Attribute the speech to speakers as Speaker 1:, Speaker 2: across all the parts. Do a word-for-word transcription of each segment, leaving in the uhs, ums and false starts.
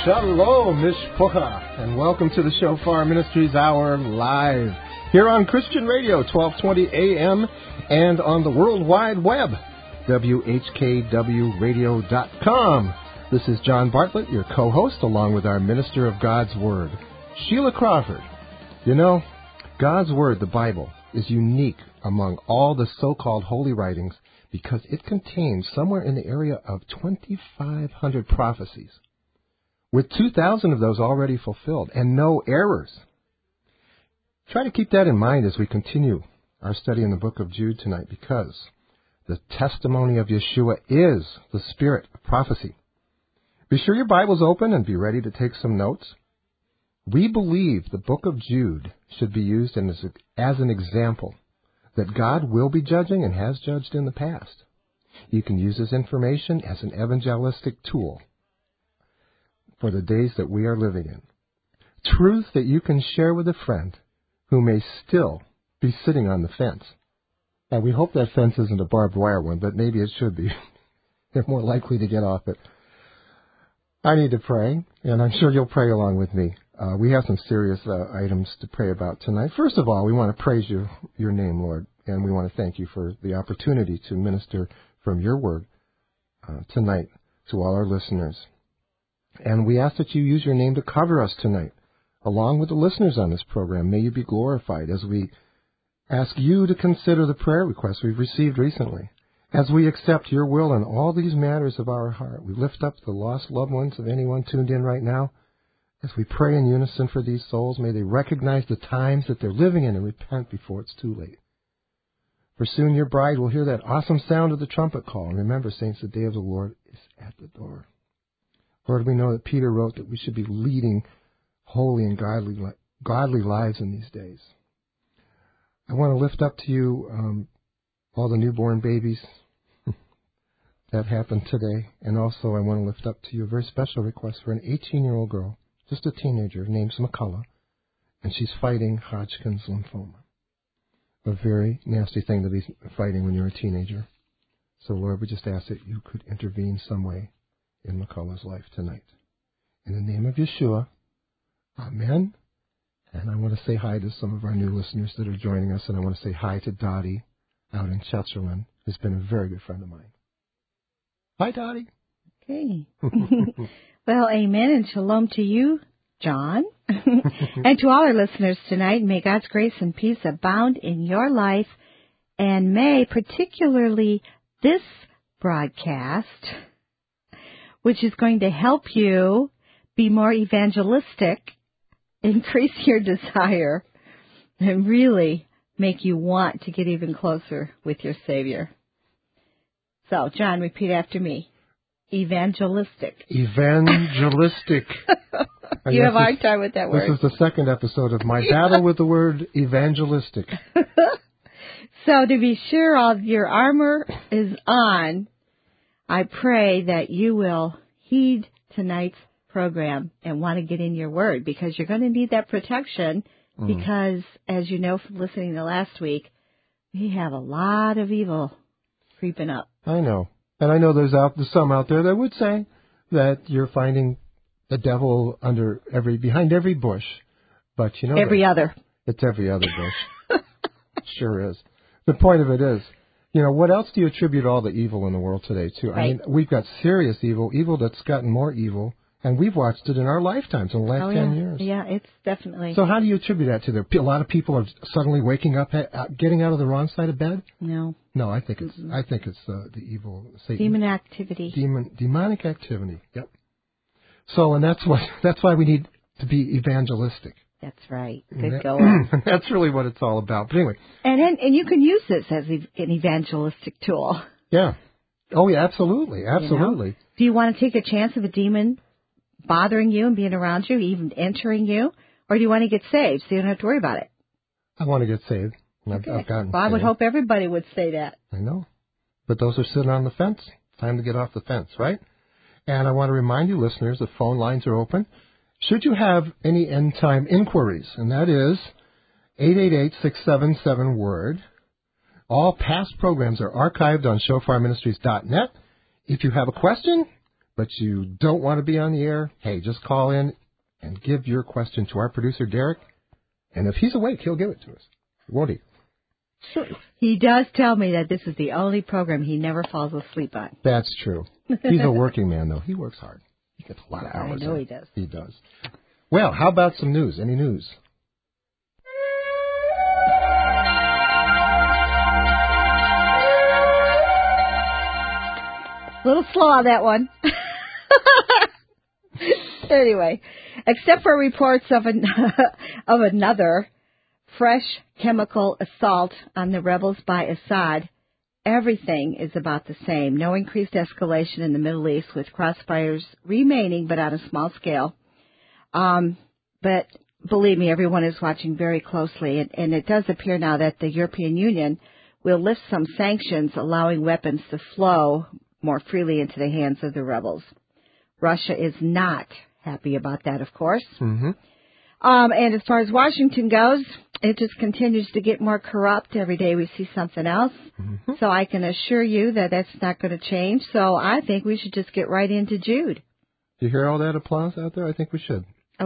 Speaker 1: Shalom, Mishpocha, and welcome to the Shofar Ministries Hour live here on Christian Radio, twelve twenty A M, and on the World Wide Web, W H K W radio dot com. This is John Bartlett, your co-host, along with our Minister of God's Word, Sheila Crawford. You know, God's Word, the Bible, is unique among all the so-called holy writings because it contains somewhere in the area of twenty-five hundred prophecies, with two thousand of those already fulfilled, and no errors. Try to keep that in mind as we continue our study in the book of Jude tonight, because the testimony of Yeshua is the spirit of prophecy. Be sure your Bible's open and be ready to take some notes. We believe the book of Jude should be used as, as an example that God will be judging and has judged in the past. You can use this information as an evangelistic tool for the days that we are living in. Truth that you can share with a friend who may still be sitting on the fence. And we hope that fence isn't a barbed wire one, but maybe it should be. They're more likely to get off it. I need to pray, and I'm sure you'll pray along with me. Uh, we have some serious uh, items to pray about tonight. First of all, we want to praise you, your name, Lord, and we want to thank you for the opportunity to minister from your word uh, tonight to all our listeners. And we ask that you use your name to cover us tonight, along with the listeners on this program. May you be glorified as we ask you to consider the prayer requests we've received recently. As we accept your will in all these matters of our heart, we lift up the lost loved ones of anyone tuned in right now. As we pray in unison for these souls, may they recognize the times that they're living in and repent before it's too late. For soon your bride will hear that awesome sound of the trumpet call. And remember, saints, the day of the Lord is at the door. Lord, we know that Peter wrote that we should be leading holy and godly, godly lives in these days. I want to lift up to you um, all the newborn babies that happened today. And also I want to lift up to you a very special request for an eighteen-year-old girl, just a teenager, named McCullough, and she's fighting Hodgkin's lymphoma. A very nasty thing to be fighting when you're a teenager. So, Lord, we just ask that you could intervene some way in McCullough's life tonight. In the name of Yeshua, amen. And I want to say hi to some of our new listeners that are joining us, and I want to say hi to Dottie out in Switzerland, who's been a very good friend of mine. Hi, Dottie.
Speaker 2: Okay. Well, amen, and shalom to you, John, and to all our listeners tonight. May God's grace and peace abound in your life, and may particularly this broadcast, which is going to help you be more evangelistic, increase your desire, and really make you want to get even closer with your Savior. So, John, repeat after me. Evangelistic.
Speaker 1: Evangelistic.
Speaker 2: You have a hard time with that word.
Speaker 1: This is the second episode of my battle with the word evangelistic.
Speaker 2: So, to be sure all your armor is on, I pray that you will heed tonight's program and want to get in your word, because you're going to need that protection mm. because, as you know from listening to last week, we have a lot of evil creeping up.
Speaker 1: I know. And I know there's, out, there's some out there that would say that you're finding the devil under every behind every bush. But you know
Speaker 2: Every
Speaker 1: that,
Speaker 2: other.
Speaker 1: It's every other bush. Sure is. The point of it is, you know, what else do you attribute all the evil in the world today to?
Speaker 2: Right.
Speaker 1: I mean, we've got serious evil, evil that's gotten more evil, and we've watched it in our lifetimes in the last
Speaker 2: oh,
Speaker 1: ten
Speaker 2: yeah.
Speaker 1: years.
Speaker 2: Yeah, it's definitely.
Speaker 1: So how do you attribute that to? The, a lot of people are suddenly waking up, getting out of the wrong side of bed?
Speaker 2: No.
Speaker 1: No, I think it's
Speaker 2: Mm-hmm.
Speaker 1: I think it's uh, the evil Satan.
Speaker 2: Demon activity.
Speaker 1: Demon demonic activity. Yep. So, and that's what that's why we need to be evangelistic.
Speaker 2: That's right. Good
Speaker 1: that,
Speaker 2: going.
Speaker 1: That's really what it's all about. But anyway.
Speaker 2: And and, and you can use this as an evangelistic tool.
Speaker 1: Yeah. Oh, yeah, absolutely. Absolutely.
Speaker 2: You know? Do you want to take a chance of a demon bothering you and being around you, even entering you? Or do you want to get saved so you don't have to worry about it?
Speaker 1: I want to get saved. I've,
Speaker 2: okay.
Speaker 1: I've gotten
Speaker 2: well, I
Speaker 1: saved.
Speaker 2: would hope everybody would say that.
Speaker 1: I know. But those are sitting on the fence. Time to get off the fence, right? And I want to remind you, listeners, the phone lines are open. Should you have any end-time inquiries, and that is eight eight eight, six seven seven, WORD. All past programs are archived on shofar ministries dot net. If you have a question, but you don't want to be on the air, hey, just call in and give your question to our producer, Derek. And if he's awake, he'll give it to us. Won't he?
Speaker 2: Sure. He does tell me that this is the only program he never falls asleep on.
Speaker 1: That's true. He's a working man, though. He works hard. He gets a lot of hours.
Speaker 2: I know
Speaker 1: in.
Speaker 2: he does.
Speaker 1: He does. Well, how about some news? Any news?
Speaker 2: A little slow on that one. Anyway, except for reports of an of another fresh chemical assault on the rebels by Assad, everything is about the same. No increased escalation in the Middle East, with crossfires remaining, but on a small scale. Um, but believe me, everyone is watching very closely, and, and it does appear now that the European Union will lift some sanctions, allowing weapons to flow more freely into the hands of the rebels. Russia is not happy about that, of course.
Speaker 1: Mm-hmm.
Speaker 2: Um, and as far as Washington goes, it just continues to get more corrupt. Every day we see something else. Mm-hmm. So I can assure you that that's not going to change. So I think we should just get right into Jude.
Speaker 1: Do you hear all that applause out there? I think we should.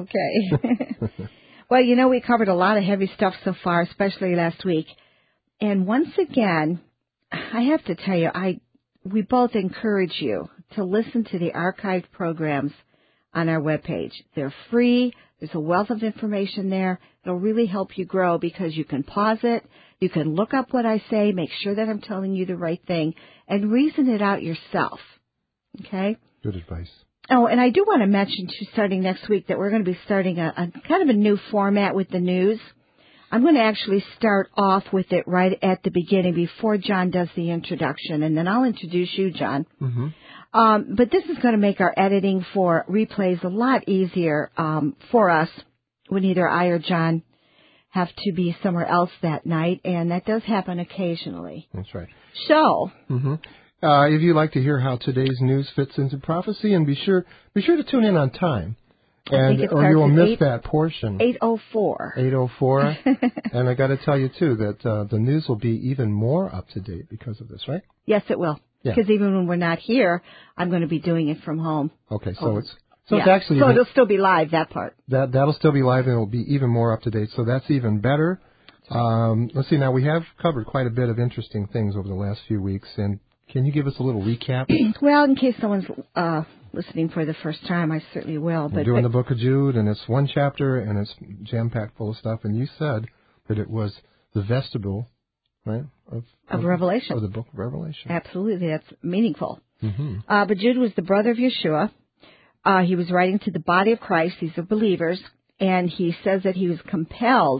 Speaker 2: Okay. Well, you know, we covered a lot of heavy stuff so far, especially last week. And once again, I have to tell you, I we both encourage you to listen to the archived programs on our webpage. They're free. There's a wealth of information there. It'll really help you grow because you can pause it. You can look up what I say, make sure that I'm telling you the right thing, and reason it out yourself. Okay?
Speaker 1: Good advice.
Speaker 2: Oh, and I do want to mention, too, starting next week, that we're going to be starting a, a kind of a new format with the news. I'm going to actually start off with it right at the beginning before John does the introduction, and then I'll introduce you, John.
Speaker 1: Mm-hmm.
Speaker 2: Um, but this is going to make our editing for replays a lot easier um, for us when either I or John have to be somewhere else that night, and that does happen occasionally.
Speaker 1: That's right.
Speaker 2: So,
Speaker 1: mm-hmm. uh, if you'd like to hear how today's news fits into prophecy, and be sure be sure to tune in on time. And or you will miss eight, that portion.
Speaker 2: eight oh four.
Speaker 1: eight oh four. And I got to tell you, too, that uh, the news will be even more up to date because of this, right?
Speaker 2: Yes, it will. Because yeah. even when we're not here, I'm going to be doing it from home.
Speaker 1: Okay, so oh. it's so
Speaker 2: yeah.
Speaker 1: it's actually...
Speaker 2: So
Speaker 1: even,
Speaker 2: it'll still be live, that part.
Speaker 1: That, that'll still be live, and it'll be even more up to date. So that's even better. Um, let's see, now we have covered quite a bit of interesting things over the last few weeks, and can you give us a little recap?
Speaker 2: Well, in case someone's uh, listening for the first time, I certainly will.
Speaker 1: We're
Speaker 2: but,
Speaker 1: doing
Speaker 2: but,
Speaker 1: the book of Jude, and it's one chapter, and it's jam-packed full of stuff, and you said that it was the vestibule, right, of,
Speaker 2: of,
Speaker 1: of
Speaker 2: Revelation.
Speaker 1: Of the book of Revelation.
Speaker 2: Absolutely, that's meaningful.
Speaker 1: Mm-hmm.
Speaker 2: Uh, but Jude was the brother of Yeshua. Uh, he was writing to the body of Christ. These are believers. And he says that he was compelled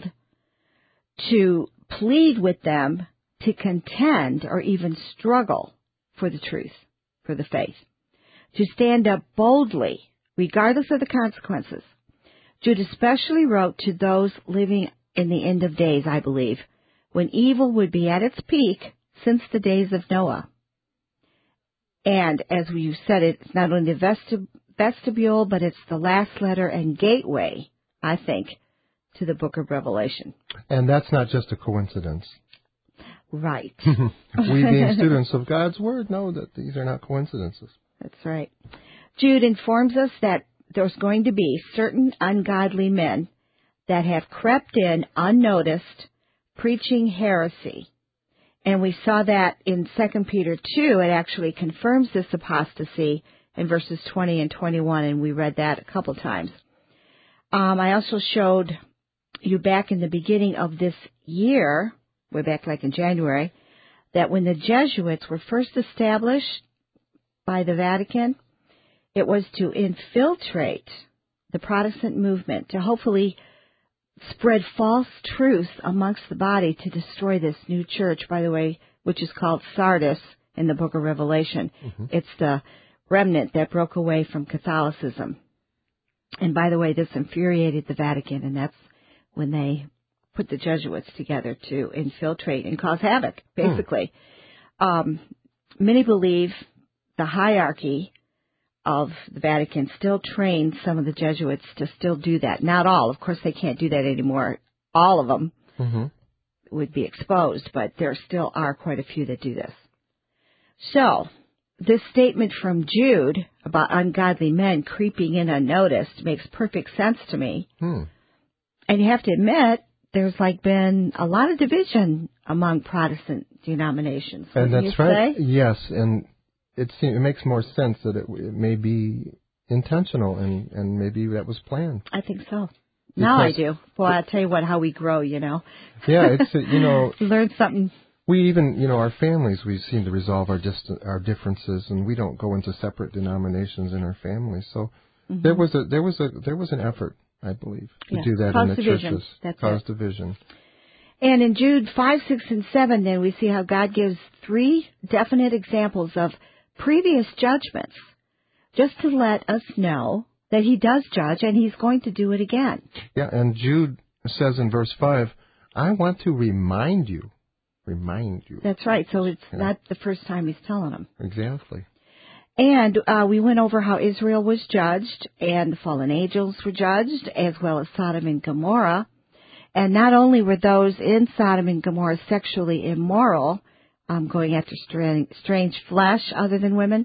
Speaker 2: to plead with them to contend or even struggle for the truth, for the faith, to stand up boldly, regardless of the consequences. Jude especially wrote to those living in the end of days, I believe, when evil would be at its peak since the days of Noah. And as we said, it's not only the vestib- vestibule, but it's the last letter and gateway, I think, to the book of Revelation.
Speaker 1: And that's not just a coincidence.
Speaker 2: Right.
Speaker 1: We, being students of God's Word, know that these are not coincidences.
Speaker 2: That's right. Jude informs us that there's going to be certain ungodly men that have crept in unnoticed, preaching heresy. And we saw that in Second Peter two. It actually confirms this apostasy in verses twenty and twenty-one, and we read that a couple times. Um, I also showed you back in the beginning of this year, way back like in January, that when the Jesuits were first established by the Vatican, it was to infiltrate the Protestant movement, to hopefully spread false truth amongst the body to destroy this new church, by the way, which is called Sardis in the book of Revelation. Mm-hmm. It's the remnant that broke away from Catholicism. And by the way, this infuriated the Vatican, and that's when they put the Jesuits together to infiltrate and cause havoc, basically. Hmm. Um, many believe the hierarchy of the Vatican still trains some of the Jesuits to still do that. Not all. Of course, they can't do that anymore. All of them mm-hmm. would be exposed, but there still are quite a few that do this. So, this statement from Jude about ungodly men creeping in unnoticed makes perfect sense to me.
Speaker 1: Hmm.
Speaker 2: And you have to admit, there's like been a lot of division among Protestant denominations.
Speaker 1: And
Speaker 2: Wouldn't
Speaker 1: that's
Speaker 2: you
Speaker 1: right.
Speaker 2: say?
Speaker 1: Yes, and it seems, it makes more sense that it, it may be intentional and, and maybe that was planned.
Speaker 2: I think so. Now I
Speaker 1: Because-
Speaker 2: do. Well, I'll tell you what, how we grow, you know.
Speaker 1: Yeah, it's, uh, you know,
Speaker 2: Learn something.
Speaker 1: we even, you know, our families, we seem to resolve our distant, our differences, and we don't go into separate denominations in our families. So
Speaker 2: Mm-hmm.
Speaker 1: there was a there was a there was an effort, I believe, to
Speaker 2: Yeah.
Speaker 1: do that
Speaker 2: Cause
Speaker 1: in the
Speaker 2: division.
Speaker 1: churches.
Speaker 2: That's
Speaker 1: Cause
Speaker 2: it.
Speaker 1: division.
Speaker 2: And in Jude five, six, and seven, then we see how God gives three definite examples of previous judgments, just to let us know that He does judge and He's going to do it again.
Speaker 1: Yeah, and Jude says in verse five, I want to remind you, remind you.
Speaker 2: That's right. So it's
Speaker 1: Yeah.
Speaker 2: not the first time He's telling them.
Speaker 1: Exactly.
Speaker 2: And uh, we went over how Israel was judged and the fallen angels were judged, as well as Sodom and Gomorrah. And not only were those in Sodom and Gomorrah sexually immoral, um, going after strange, strange flesh other than women,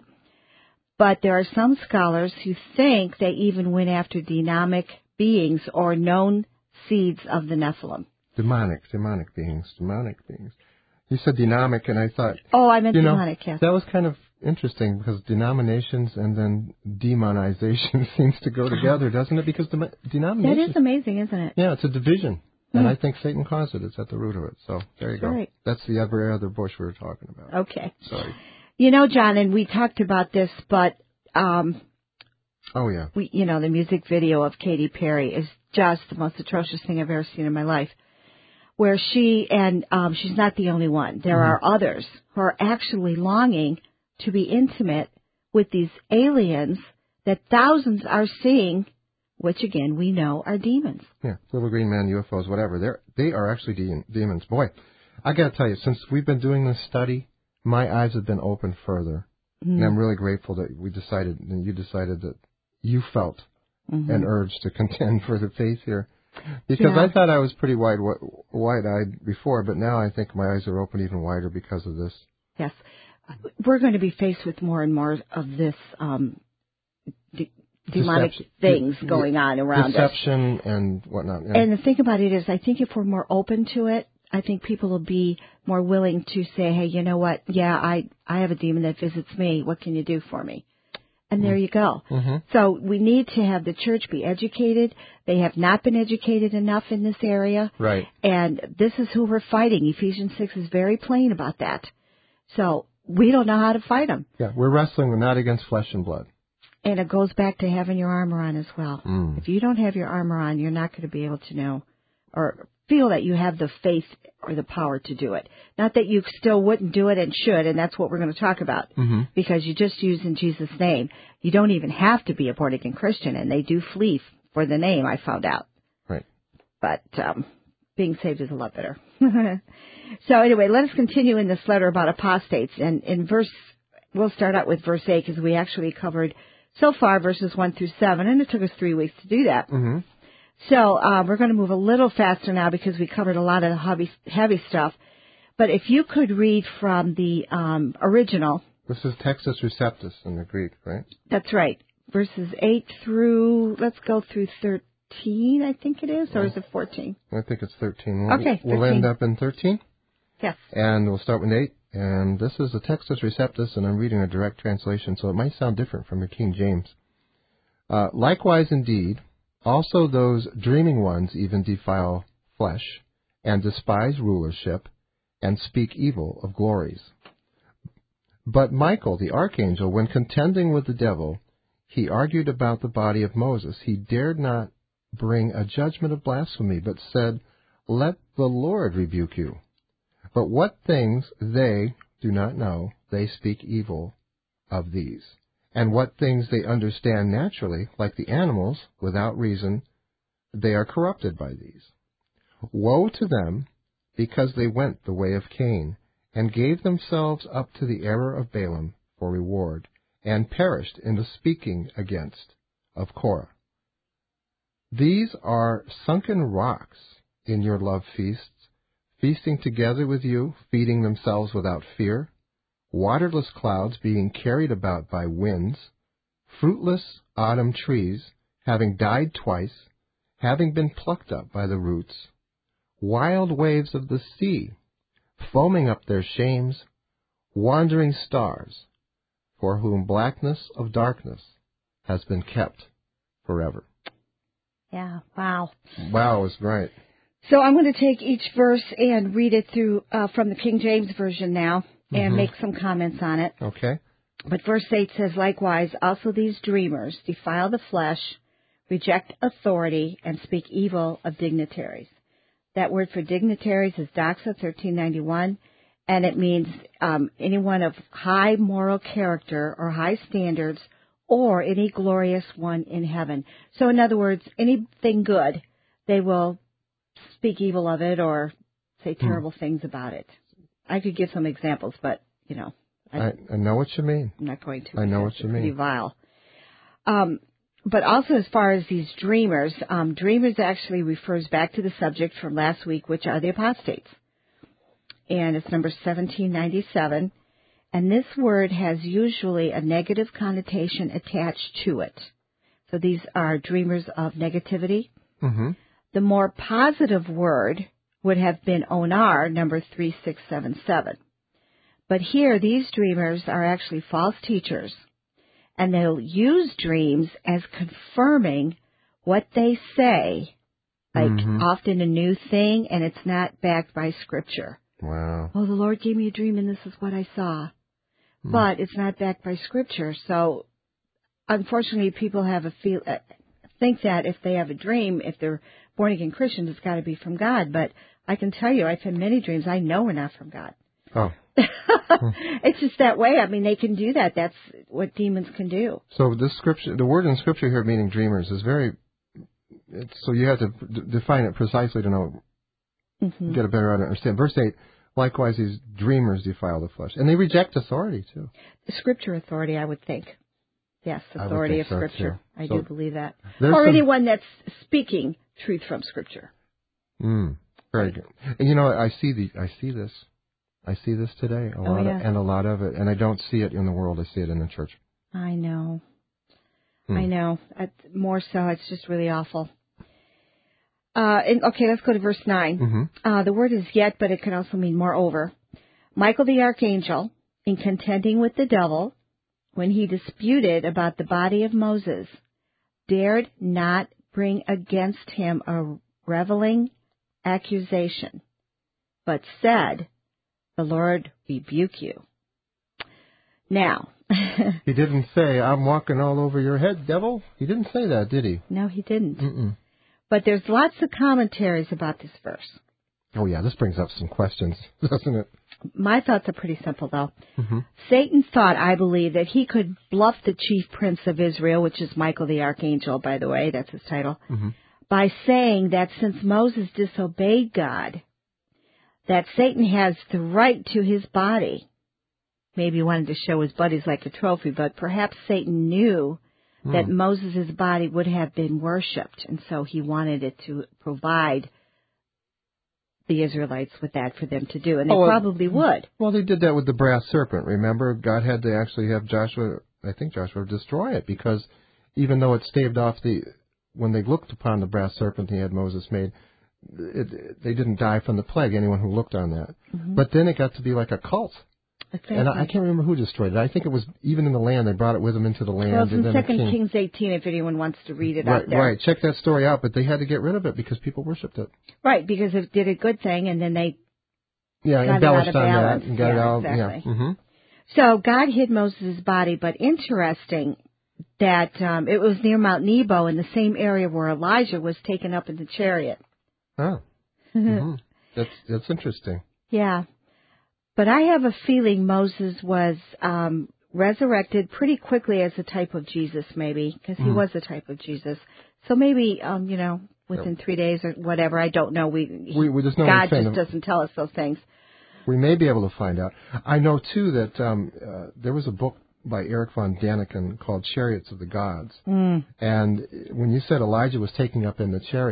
Speaker 2: but there are some scholars who think they even went after demonic beings or known seeds of the Nephilim.
Speaker 1: Demonic, demonic beings, demonic beings. You said dynamic, and I thought,
Speaker 2: Oh, I meant
Speaker 1: you know,
Speaker 2: demonic, yes.
Speaker 1: that was kind of interesting because denominations and then demonization seems to go together, doesn't it? Because dem-
Speaker 2: That
Speaker 1: denominations,
Speaker 2: is amazing, isn't it?
Speaker 1: yeah, it's a division, and
Speaker 2: Hmm.
Speaker 1: I think Satan caused it. It's at the root of it. So there you
Speaker 2: That's
Speaker 1: go.
Speaker 2: right.
Speaker 1: That's the other other bush we were talking about.
Speaker 2: Okay.
Speaker 1: Sorry.
Speaker 2: You know, John, and we talked about this, but um,
Speaker 1: Oh yeah.
Speaker 2: we, you know, the music video of Katy Perry is just the most atrocious thing I've ever seen in my life. Where she, and um, she's not the only one, there
Speaker 1: Mm-hmm.
Speaker 2: are others who are actually longing to be intimate with these aliens that thousands are seeing, which again we know are demons.
Speaker 1: Yeah, little green man, U F Os, whatever. They're they are actually de- demons. Boy, I got to tell you, since we've been doing this study, my eyes have been opened further,
Speaker 2: Mm-hmm.
Speaker 1: and I'm really grateful that we decided, and you decided that you felt
Speaker 2: Mm-hmm.
Speaker 1: an urge to contend for the faith here, because
Speaker 2: Yeah.
Speaker 1: I thought I was pretty wide wide-eyed before, but now I think my eyes are open even wider because of this.
Speaker 2: Yes. We're going to be faced with more and more of this um, de- demonic
Speaker 1: Deception.
Speaker 2: things
Speaker 1: De-
Speaker 2: going on around us.
Speaker 1: Deception and whatnot. Yeah.
Speaker 2: And the thing about it is, I think if we're more open to it, I think people will be more willing to say, hey, you know what? Yeah, I, I have a demon that visits me. What can you do for me? And there you go.
Speaker 1: Mm-hmm.
Speaker 2: So we need to have the church be educated. They have not been educated enough in this area.
Speaker 1: Right.
Speaker 2: And this is who we're fighting. Ephesians six is very plain about that. So we don't know how to fight them.
Speaker 1: Yeah, we're wrestling not against flesh and blood.
Speaker 2: And it goes back to having your armor on as well.
Speaker 1: Mm.
Speaker 2: If you don't have your armor on, you're not going to be able to know or feel that you have the faith or the power to do it. Not that you still wouldn't do it and should, and that's what we're going to talk about.
Speaker 1: Mm-hmm.
Speaker 2: Because you just use in Jesus' name. You don't even have to be a born-again Christian, and they do flee for the name, I found out.
Speaker 1: Right.
Speaker 2: But um, being saved is a lot better. So anyway, let us continue in this letter about apostates. And in verse, we'll start out with verse eight because we actually covered so far verses one through seven, and it took us three weeks to do that.
Speaker 1: Mm-hmm.
Speaker 2: So uh, we're going to move a little faster now because we covered a lot of heavy, heavy stuff. But if you could read from the um, original.
Speaker 1: This is Textus Receptus in the Greek, right?
Speaker 2: That's right. Verses eight through, let's go through thirteen, I think it is, or is it fourteen?
Speaker 1: I think it's thirteen. We'll,
Speaker 2: Okay,
Speaker 1: We'll
Speaker 2: thirteen.
Speaker 1: end up in thirteen,
Speaker 2: Yes.
Speaker 1: and we'll start with eight. And this is the Textus Receptus, and I'm reading a direct translation, so it might sound different from your King James. Uh, Likewise, indeed, also those dreaming ones even defile flesh, and despise rulership, and speak evil of glories. But Michael, the archangel, when contending with the devil, he argued about the body of Moses. He dared not bring a judgment of blasphemy, but said, Let the Lord rebuke you. But what things they do not know, they speak evil of these. And what things they understand naturally, like the animals, without reason, they are corrupted by these. Woe to them, because they went the way of Cain, and gave themselves up to the error of Balaam for reward, and perished in the speaking against of Korah. These are sunken rocks in your love feasts, feasting together with you, feeding themselves without fear. waterless clouds being carried about by winds, fruitless autumn trees having died twice, having been plucked up by the roots, wild waves of the sea, foaming up their shames, wandering stars, for whom blackness of darkness has been kept forever.
Speaker 2: Yeah, wow.
Speaker 1: Wow is right.
Speaker 2: So I'm going to take each verse and read it through uh, from the King James Version now and
Speaker 1: Mm-hmm.
Speaker 2: make some comments on it.
Speaker 1: Okay.
Speaker 2: But verse eight says, likewise, also these dreamers defile the flesh, reject authority, and speak evil of dignitaries. That word for dignitaries is doxa thirteen ninety-one, and it means um, anyone of high moral character or high standards or any glorious one in heaven. So in other words, anything good, they will speak evil of it or say terrible hmm. things about it. I could give some examples, but, you know. I,
Speaker 1: I, I know what you mean.
Speaker 2: I'm not going to.
Speaker 1: I know what you mean.
Speaker 2: Pretty vile. Um, but also as far as these dreamers, um, dreamers actually refers back to the subject from last week, which are the apostates. And it's number seventeen ninety-seven. And this word has usually a negative connotation attached to it. So these are dreamers of negativity.
Speaker 1: Mm-hmm.
Speaker 2: The more positive word would have been onar, number three six seven seven. But here, these dreamers are actually false teachers, and they'll use dreams as confirming what they say, like mm-hmm. often a new thing, and it's not backed by Scripture.
Speaker 1: Wow.
Speaker 2: Oh, the Lord gave me a dream, and this is what I saw. Mm. But it's not backed by Scripture, so unfortunately, people have a feel uh, think that if they have a dream, if they're born-again Christians, it's got to be from God. But I can tell you, I've had many dreams I know are not from God.
Speaker 1: Oh.
Speaker 2: It's just that way. I mean, they can do that. That's what demons can do.
Speaker 1: So this scripture, the word in Scripture here, meaning dreamers, is very. It's, so you have to d- define it precisely to know, mm-hmm. get a better understand. Verse eight. Likewise, these dreamers defile the flesh, and they reject authority too.
Speaker 2: The Scripture authority, I would think. Yes, authority of
Speaker 1: so
Speaker 2: Scripture.
Speaker 1: Too.
Speaker 2: I
Speaker 1: so
Speaker 2: do believe that.
Speaker 1: Or
Speaker 2: some...
Speaker 1: anyone
Speaker 2: that's speaking truth from Scripture.
Speaker 1: Mm, very right. good. And you know, I see the, I see this. I see this today, a
Speaker 2: oh,
Speaker 1: lot
Speaker 2: yeah.
Speaker 1: of, and a lot of it, and I don't see it in the world. I see it in the church.
Speaker 2: I know.
Speaker 1: Hmm.
Speaker 2: I know. More so, it's just really awful. Uh, and, okay, let's go to verse nine.
Speaker 1: Mm-hmm.
Speaker 2: Uh, the word is yet, but it can also mean moreover. Michael the archangel, in contending with the devil, when he disputed about the body of Moses, dared not bring against him a reveling accusation, but said, the Lord rebuke you. Now.
Speaker 1: He didn't say, I'm walking all over your head, devil. He didn't say that, did he?
Speaker 2: No, he didn't.
Speaker 1: Mm-mm.
Speaker 2: But there's lots of commentaries about this verse.
Speaker 1: Oh, yeah, this brings up some questions, doesn't it?
Speaker 2: My thoughts are pretty simple, though.
Speaker 1: Mm-hmm.
Speaker 2: Satan thought, I believe, that he could bluff the chief prince of Israel, which is Michael the archangel, by the way, that's his title,
Speaker 1: mm-hmm.
Speaker 2: by saying that since Moses disobeyed God, that Satan has the right to his body. Maybe he wanted to show his buddies like a trophy, but perhaps Satan knew mm. that Moses' body would have been worshipped, and so he wanted it to provide the Israelites with that for them to do, and they
Speaker 1: oh,
Speaker 2: probably would.
Speaker 1: Well, they did that with the brass serpent, remember? God had to actually have Joshua, I think Joshua, destroy it, because even though it staved off the, when they looked upon the brass serpent he had Moses made, It, they didn't die from the plague, anyone who looked on that. Mm-hmm. But then it got to be like a cult.
Speaker 2: Exactly.
Speaker 1: And I, I can't remember who destroyed it. I think it was even in the land. They brought it with them into the land.
Speaker 2: Well, it's in
Speaker 1: and
Speaker 2: Second
Speaker 1: King,
Speaker 2: Kings eighteen, if anyone wants to read it
Speaker 1: right,
Speaker 2: out there.
Speaker 1: Right, check that story out. But they had to get rid of it because people worshipped it.
Speaker 2: Right, because it did a good thing, and then they
Speaker 1: yeah,
Speaker 2: got
Speaker 1: embellished
Speaker 2: it out of
Speaker 1: on
Speaker 2: balance.
Speaker 1: that. And got
Speaker 2: yeah,
Speaker 1: it all,
Speaker 2: exactly.
Speaker 1: Yeah. Mm-hmm.
Speaker 2: So God hid Moses' body, but interesting that um, it was near Mount Nebo in the same area where Elijah was taken up in the chariot.
Speaker 1: Oh. Mm-hmm. That's that's interesting.
Speaker 2: Yeah. But I have a feeling Moses was um, resurrected pretty quickly as a type of Jesus, maybe, because he mm. was a type of Jesus. So maybe, um, you know, within three days or whatever, I don't know. We,
Speaker 1: we, we just know
Speaker 2: God just doesn't tell us those things.
Speaker 1: We may be able to find out. I know, too, that um, uh, there was a book by Eric von Daniken called Chariots of the Gods.
Speaker 2: Mm.
Speaker 1: And when you said Elijah was taking up in the chariots,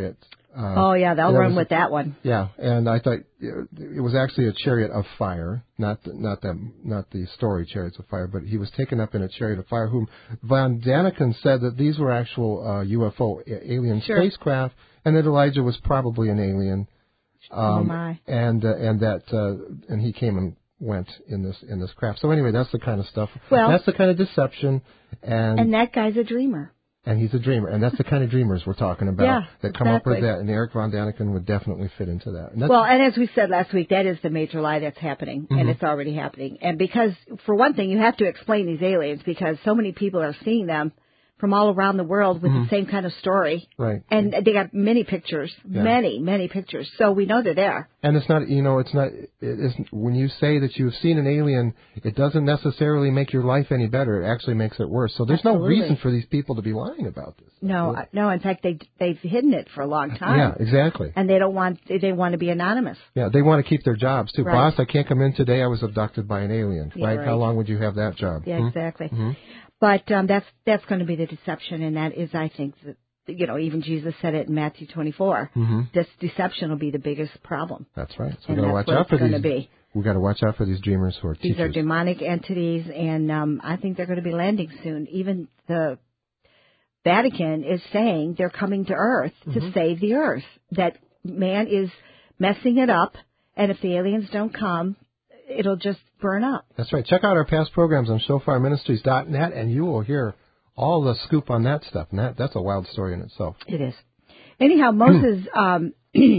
Speaker 1: Uh,
Speaker 2: oh, yeah, they'll run
Speaker 1: was,
Speaker 2: with that one.
Speaker 1: Yeah, and I thought it was actually a chariot of fire, not the, not that not the story Chariots of Fire, but he was taken up in a chariot of fire. Whom von Daniken said that these were actual uh, U F O alien
Speaker 2: sure.
Speaker 1: spacecraft, and that Elijah was probably an alien. Um,
Speaker 2: oh my!
Speaker 1: And uh, and that uh, and he came and went in this in this craft. So anyway, that's the kind of stuff.
Speaker 2: Well,
Speaker 1: that's the kind of deception, and
Speaker 2: and that guy's a dreamer.
Speaker 1: And he's a dreamer, and that's the kind of dreamers we're talking about
Speaker 2: yeah,
Speaker 1: that come
Speaker 2: exactly.
Speaker 1: up with that. And Eric von Daniken would definitely fit into that. And
Speaker 2: well, and as we said last week, that is the major lie that's happening,
Speaker 1: mm-hmm.
Speaker 2: and it's already happening. And because, for one thing, you have to explain these aliens because so many people are seeing them from all around the world with mm-hmm. the same kind of story.
Speaker 1: Right.
Speaker 2: And they got many pictures, yeah. many, many pictures. So we know they're there.
Speaker 1: And it's not, you know, it's not, it isn't, when you say that you've seen an alien, it doesn't necessarily make your life any better. It actually makes it worse. So there's
Speaker 2: Absolutely.
Speaker 1: no reason for these people to be lying about this.
Speaker 2: No,
Speaker 1: well,
Speaker 2: no. In fact, they, they've hidden it for a long time.
Speaker 1: Yeah, exactly.
Speaker 2: And they don't want, they want to be anonymous.
Speaker 1: Yeah, they want to keep their jobs, too.
Speaker 2: Right.
Speaker 1: Boss, I can't come in today. I was abducted by an alien.
Speaker 2: Yeah,
Speaker 1: right?
Speaker 2: right?
Speaker 1: How long would you have that job?
Speaker 2: Yeah,
Speaker 1: hmm?
Speaker 2: exactly.
Speaker 1: Mm-hmm.
Speaker 2: But um, that's that's going to be the deception, and that is, I think, the, you know, even Jesus said it in Matthew twenty-four.
Speaker 1: Mm-hmm.
Speaker 2: This deception will be the biggest problem.
Speaker 1: That's right. So
Speaker 2: we
Speaker 1: got to watch out for these. Be. We got to watch out for these dreamers who are
Speaker 2: these
Speaker 1: teachers.
Speaker 2: These are demonic entities, and um, I think they're going to be landing soon. Even the Vatican is saying they're coming to Earth mm-hmm. to save the Earth. That man is messing it up, and if the aliens don't come, it'll just burn up.
Speaker 1: That's right. Check out our past programs on shofar ministries dot net, and you will hear all the scoop on that stuff. And that, that's a wild story in itself.
Speaker 2: It is. Anyhow, Moses um,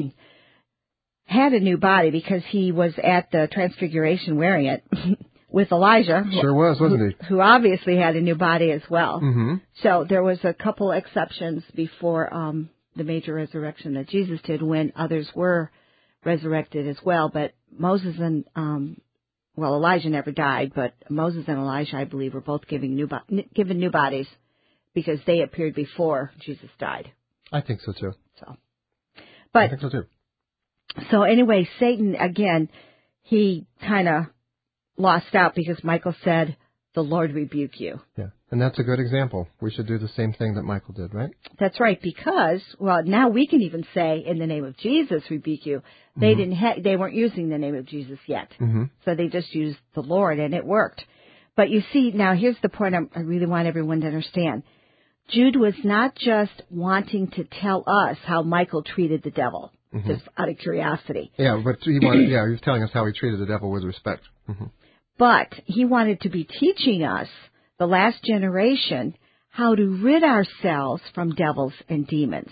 Speaker 2: had a new body because he was at the Transfiguration wearing it with Elijah.
Speaker 1: Sure was, wasn't
Speaker 2: who,
Speaker 1: he?
Speaker 2: Who obviously had a new body as well.
Speaker 1: Mm-hmm.
Speaker 2: So there was a couple exceptions before um, the major resurrection that Jesus did when others were resurrected as well. But Moses and, um, well, Elijah never died, but Moses and Elijah, I believe, were both giving new bo- given new bodies because they appeared before Jesus died.
Speaker 1: I think so, too.
Speaker 2: So, but,
Speaker 1: I think so, too.
Speaker 2: So anyway, Satan, again, he kind of lost out because Michael said, the Lord rebuke you.
Speaker 1: Yeah, and that's a good example. We should do the same thing that Michael did, right?
Speaker 2: That's right, because, well, now we can even say, in the name of Jesus, rebuke you. They mm-hmm. didn't ha- they weren't using the name of Jesus yet.
Speaker 1: Mm-hmm.
Speaker 2: So they just used the Lord, and it worked. But you see, now here's the point I'm, I really want everyone to understand. Jude was not just wanting to tell us how Michael treated the devil, mm-hmm. just out of curiosity.
Speaker 1: Yeah, but he wanted, yeah, he was telling us how he treated the devil with respect. Mm-hmm.
Speaker 2: But he wanted to be teaching us, the last generation, how to rid ourselves from devils and demons.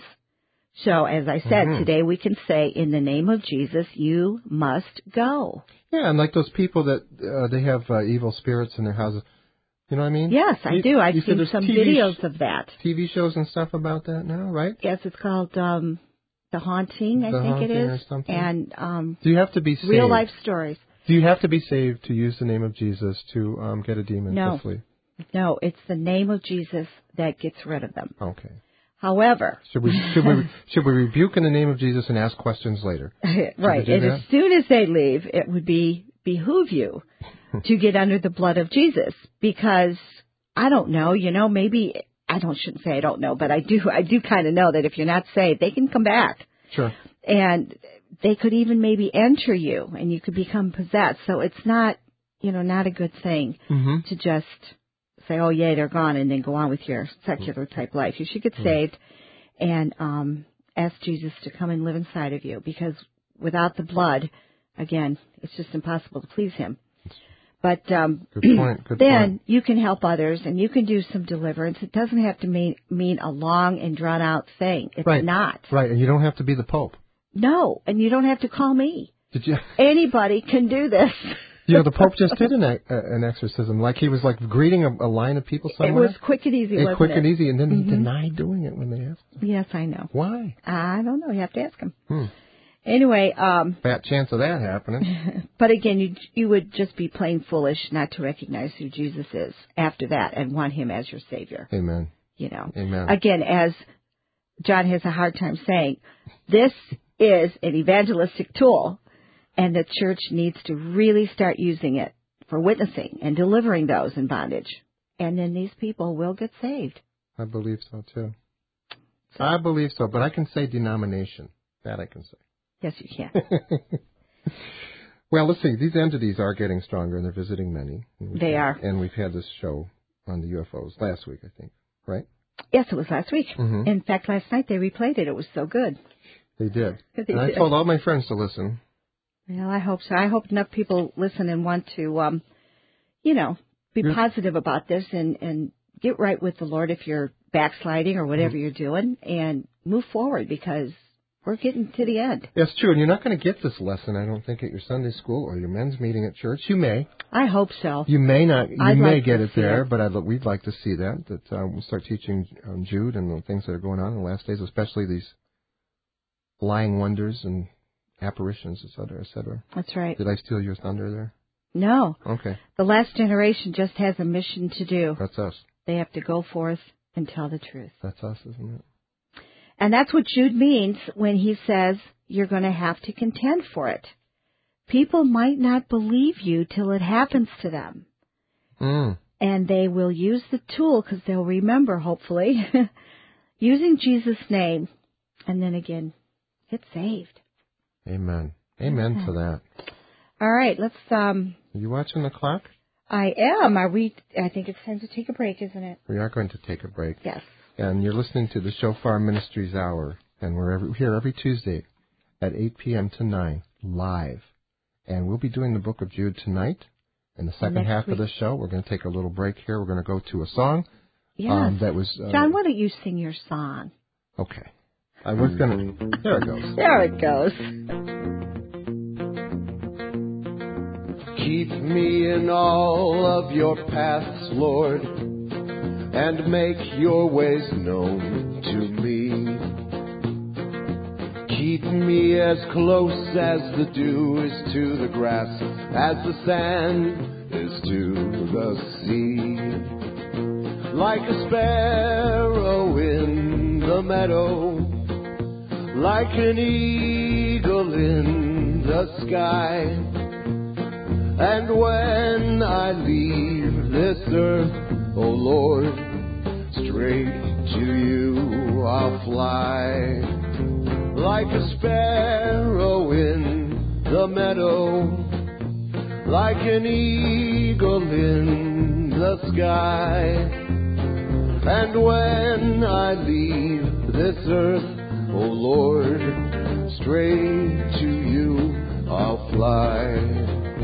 Speaker 2: So, as I said, mm-hmm. today we can say, in the name of Jesus, you must go.
Speaker 1: Yeah, and like those people that uh, they have uh, evil spirits in their houses. You know what I mean?
Speaker 2: Yes, I
Speaker 1: you,
Speaker 2: do. I've
Speaker 1: you
Speaker 2: seen some T V videos sh- of that.
Speaker 1: T V shows and stuff about that now, right?
Speaker 2: Yes, it's called um, The Haunting, I
Speaker 1: the
Speaker 2: think
Speaker 1: haunting
Speaker 2: it is.
Speaker 1: Or something.
Speaker 2: And um,
Speaker 1: do you have to be saved?
Speaker 2: Real life stories.
Speaker 1: Do you have to be saved to use the name of Jesus to um, get a demon
Speaker 2: no.
Speaker 1: to flee?
Speaker 2: No, it's the name of Jesus that gets rid of them.
Speaker 1: Okay.
Speaker 2: However,
Speaker 1: should we should we should we rebuke in the name of Jesus and ask questions later?
Speaker 2: Right. And that? As soon as they leave, it would be behoove you to get under the blood of Jesus, because I don't know, you know, maybe I don't shouldn't say I don't know, but I do I do kind of know that if you're not saved, they can come back.
Speaker 1: Sure.
Speaker 2: And they could even maybe enter you, and you could become possessed. So it's not, you know, not a good thing mm-hmm. to just say, oh, yay, they're gone, and then go on with your secular type life. You should get mm-hmm. saved and um, ask Jesus to come and live inside of you, because without the blood, again, it's just impossible to please him. But um,
Speaker 1: good point. Good
Speaker 2: then
Speaker 1: point.
Speaker 2: You can help others, and you can do some deliverance. It doesn't have to mean, mean a long and drawn-out thing. It's
Speaker 1: right.
Speaker 2: not.
Speaker 1: Right, and you don't have to be the Pope.
Speaker 2: No, and you don't have to call me.
Speaker 1: Did you?
Speaker 2: Anybody can do this.
Speaker 1: You know, the Pope just did an, uh, an exorcism. Like he was like greeting a, a line of people somewhere.
Speaker 2: It was quick and easy,
Speaker 1: it,
Speaker 2: wasn't
Speaker 1: quick
Speaker 2: it?
Speaker 1: and easy, and then
Speaker 2: mm-hmm.
Speaker 1: he denied doing it when they asked him.
Speaker 2: Yes, I know.
Speaker 1: Why?
Speaker 2: I don't know. You have to ask him.
Speaker 1: Hmm.
Speaker 2: Anyway. Um,
Speaker 1: Fat chance of that happening.
Speaker 2: But again, you you would just be plain foolish not to recognize who Jesus is after that and want him as your Savior.
Speaker 1: Amen.
Speaker 2: You know.
Speaker 1: Amen.
Speaker 2: Again, as John has a hard time saying, this is an evangelistic tool, and the church needs to really start using it for witnessing and delivering those in bondage. And then these people will get saved.
Speaker 1: I believe so, too. I believe so, but I can say denomination. That I can say.
Speaker 2: Yes, you can.
Speaker 1: Well, let's see. These entities are getting stronger, and they're visiting many.
Speaker 2: They
Speaker 1: had,
Speaker 2: are.
Speaker 1: And we've had this show on the U F Os last week, I think, right?
Speaker 2: Yes, it was last week.
Speaker 1: Mm-hmm.
Speaker 2: In fact, last night they replayed it. It was so good.
Speaker 1: They did.
Speaker 2: They
Speaker 1: and
Speaker 2: did.
Speaker 1: I told all my friends to listen.
Speaker 2: Well, I hope so. I hope enough people listen and want to, um, you know, be
Speaker 1: You're...
Speaker 2: positive about this and, and get right with the Lord if you're backsliding or whatever mm-hmm. you're doing, and move forward because we're getting to the end.
Speaker 1: That's true, and you're not going to get this lesson, I don't think, at your Sunday school or your men's meeting at church. You may.
Speaker 2: I hope so.
Speaker 1: You may not. You
Speaker 2: I'd
Speaker 1: may
Speaker 2: like
Speaker 1: get it there,
Speaker 2: it.
Speaker 1: but I'd, we'd like to see that. That uh, we'll start teaching um, Jude and the things that are going on in the last days, especially these lying wonders and apparitions, et cetera, et cetera.
Speaker 2: That's right.
Speaker 1: Did I steal your thunder there?
Speaker 2: No.
Speaker 1: Okay.
Speaker 2: The last generation just has a mission to do.
Speaker 1: That's us.
Speaker 2: They have to go forth and tell the truth.
Speaker 1: That's us, isn't it?
Speaker 2: And that's what Jude means when he says you're going to have to contend for it. People might not believe you till it happens to them.
Speaker 1: Mm.
Speaker 2: And they will use the tool because they'll remember, hopefully, using Jesus' name and then again get saved.
Speaker 1: Amen. Amen
Speaker 2: yeah.
Speaker 1: to that.
Speaker 2: All right, let's... Um,
Speaker 1: Are you watching the clock?
Speaker 2: I am. Are we? I think it's time to take a break, isn't it?
Speaker 1: We are going to take a break.
Speaker 2: Yes.
Speaker 1: And you're listening to the Shofar Ministries Hour, and we're every, here every Tuesday at eight p.m. to nine, live. And we'll be doing the book of Jude tonight. In the second half week. of the show, we're going to take a little break here. We're going to go to a song.
Speaker 2: Yes.
Speaker 1: Um, that was, uh,
Speaker 2: John, why don't you sing your song?
Speaker 1: Okay. I was going to... There it goes.
Speaker 2: There it goes.
Speaker 3: Keep me in all of your paths, Lord, and make your ways known to me. Keep me as close as the dew is to the grass, as the sand is to the sea. Like a sparrow in the meadow, like an eagle in the sky. And when I leave this earth, O Lord, straight to you I'll fly. Like a sparrow in the meadow, like an eagle in the sky. And when I leave this earth, O Lord, straight to you I'll fly.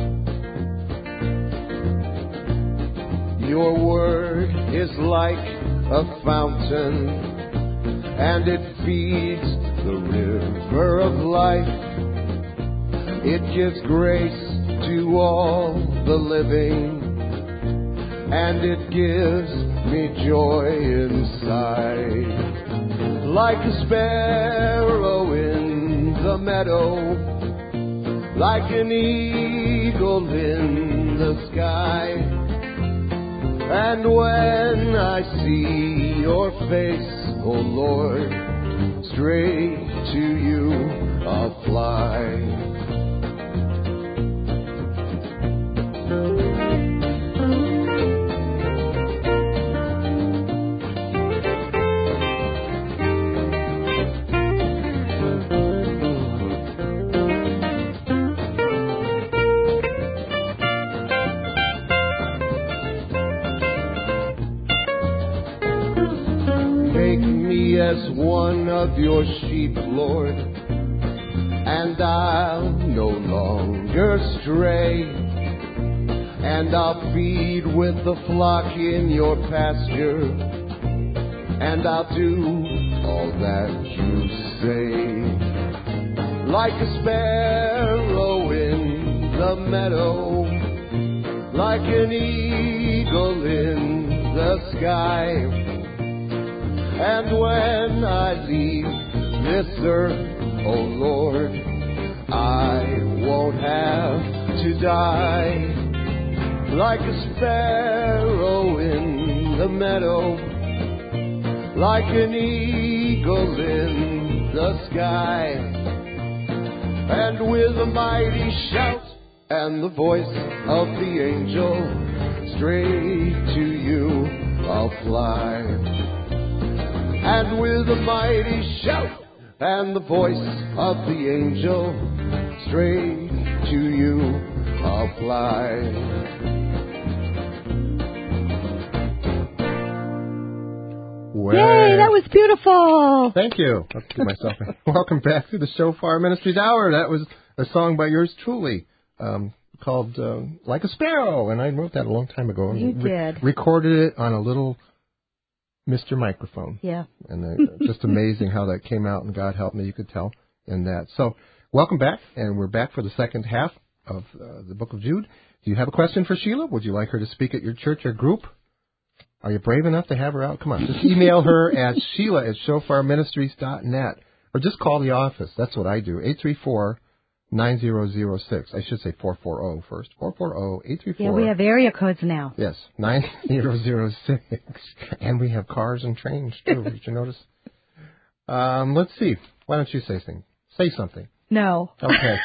Speaker 3: Your word is like a fountain, and it feeds the river of life. It gives grace to all the living, and it gives me joy inside. Like a sparrow in the meadow, like an eagle in the sky. And when I see your face, O Lord, straight to you I'll fly. As one of your sheep, Lord, and I'll no longer stray, and I'll feed with the flock in your pasture, and I'll do all that you say. Like a sparrow in the meadow, like an eagle in the sky. And when I leave this earth, oh Lord, I won't have to die. Like a sparrow in the meadow, like an eagle in the sky. And with a mighty shout and the voice of the angel, straight to you I'll fly. and with a mighty shout and the voice of the angel, straight to you I'll fly.
Speaker 1: Well,
Speaker 2: Yay, that was beautiful.
Speaker 1: Thank you. I'll keep myself. Welcome back to the Shofar Ministries Hour. That was a song by yours truly um, called uh, Like a Sparrow, and I wrote that a long time ago.
Speaker 2: You
Speaker 1: and re-
Speaker 2: did.
Speaker 1: Recorded it on a little Mister Microphone.
Speaker 2: Yeah.
Speaker 1: And uh, just amazing how that came out, and God helped me, you could tell in that. So welcome back, and we're back for the second half of uh, the book of Jude. Do you have a question for Sheila? Would you like her to speak at your church or group? Are you brave enough to have her out? Come on, just email her at Sheila at shofar ministries dot net, or just call the office. That's what I do, eight three four, nine zero zero six. I should say four four zero first, four four zero, eight three four.
Speaker 2: Yeah, we have area codes now.
Speaker 1: Yes, nine zero zero six. And we have cars and trains, too. Did you notice? Um, let's see. Why don't you say something? Say something.
Speaker 2: No.
Speaker 1: Okay.